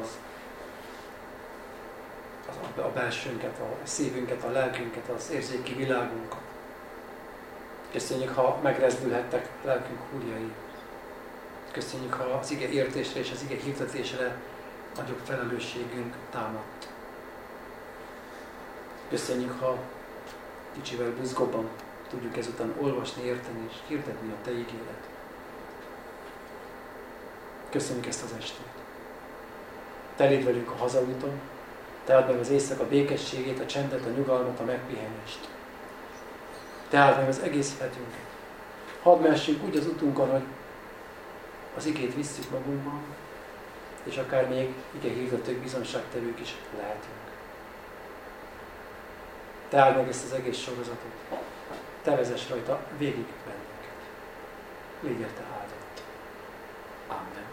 a belsőnket, a szívünket, a lelkünket, az érzéki világunkat. Köszönjük, ha megrezdülhettek lelkünk húrjai. Köszönjük, ha az ige értésre és az ige hirdetésre nagyobb felelősségünk támadt. Köszönjük, ha kicsivel buzgóban tudjuk ezután olvasni, érteni és hirdetni a Te igédet. Köszönjük ezt az estét. Te légy velünk a hazaúton, Te add meg az éjszaka békességét, a csendet, a nyugalmat, a megpihenést. Te add meg az egész hetünket. Hadd mehessünk úgy az utunkon, hogy az igét visszük magunkban, és akár még ige hirdetők, bizonságtevők is lehetünk. Te áld meg ezt az egész sorozatot. Te vezess rajta végig bennünket. Légy te áldott. Amen.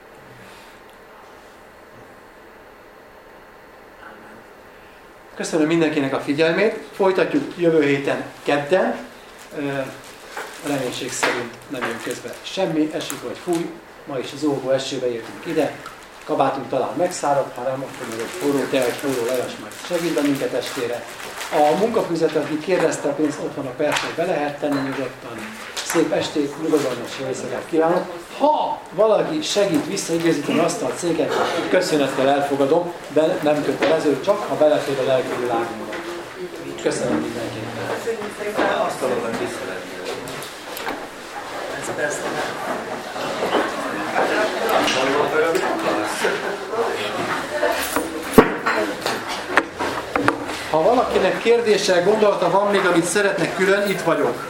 Amen. Köszönöm mindenkinek a figyelmét. Folytatjuk jövő héten kedden. Reménység szerint nem jön közbe semmi, esik vagy fúj. Ma is az óvó esőbe értünk ide. Kabátunk talán megszáradt, ha nem, akkor még egy forró tea, egy forró leves majd segít bennünket estére. A munkafüzet, aki kérdezte a pénzt, ott van a percet, be lehet tenni nyugodtan. Szép estét, nyugodalmas éjszakát kívánok. Ha valaki segít visszaigazítani azt a céget, köszönettel elfogadom, de nem kötelező, csak ha belefér a lelki világunkba. Köszönöm mindenkinek. Köszönjük szépen. Azt találom, hogy visszalenni. Ez persze nem. Ha valakinek kérdése, gondolata van még, amit szeretnek külön, itt vagyok.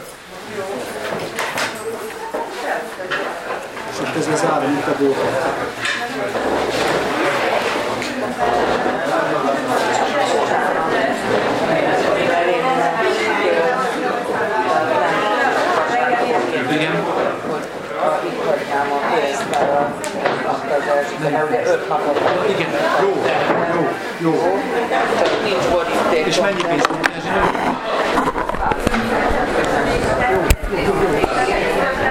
És akkor közben zárom itt a dolgokat. Igen. Igen, jó. És mennyi pénzt? Jó.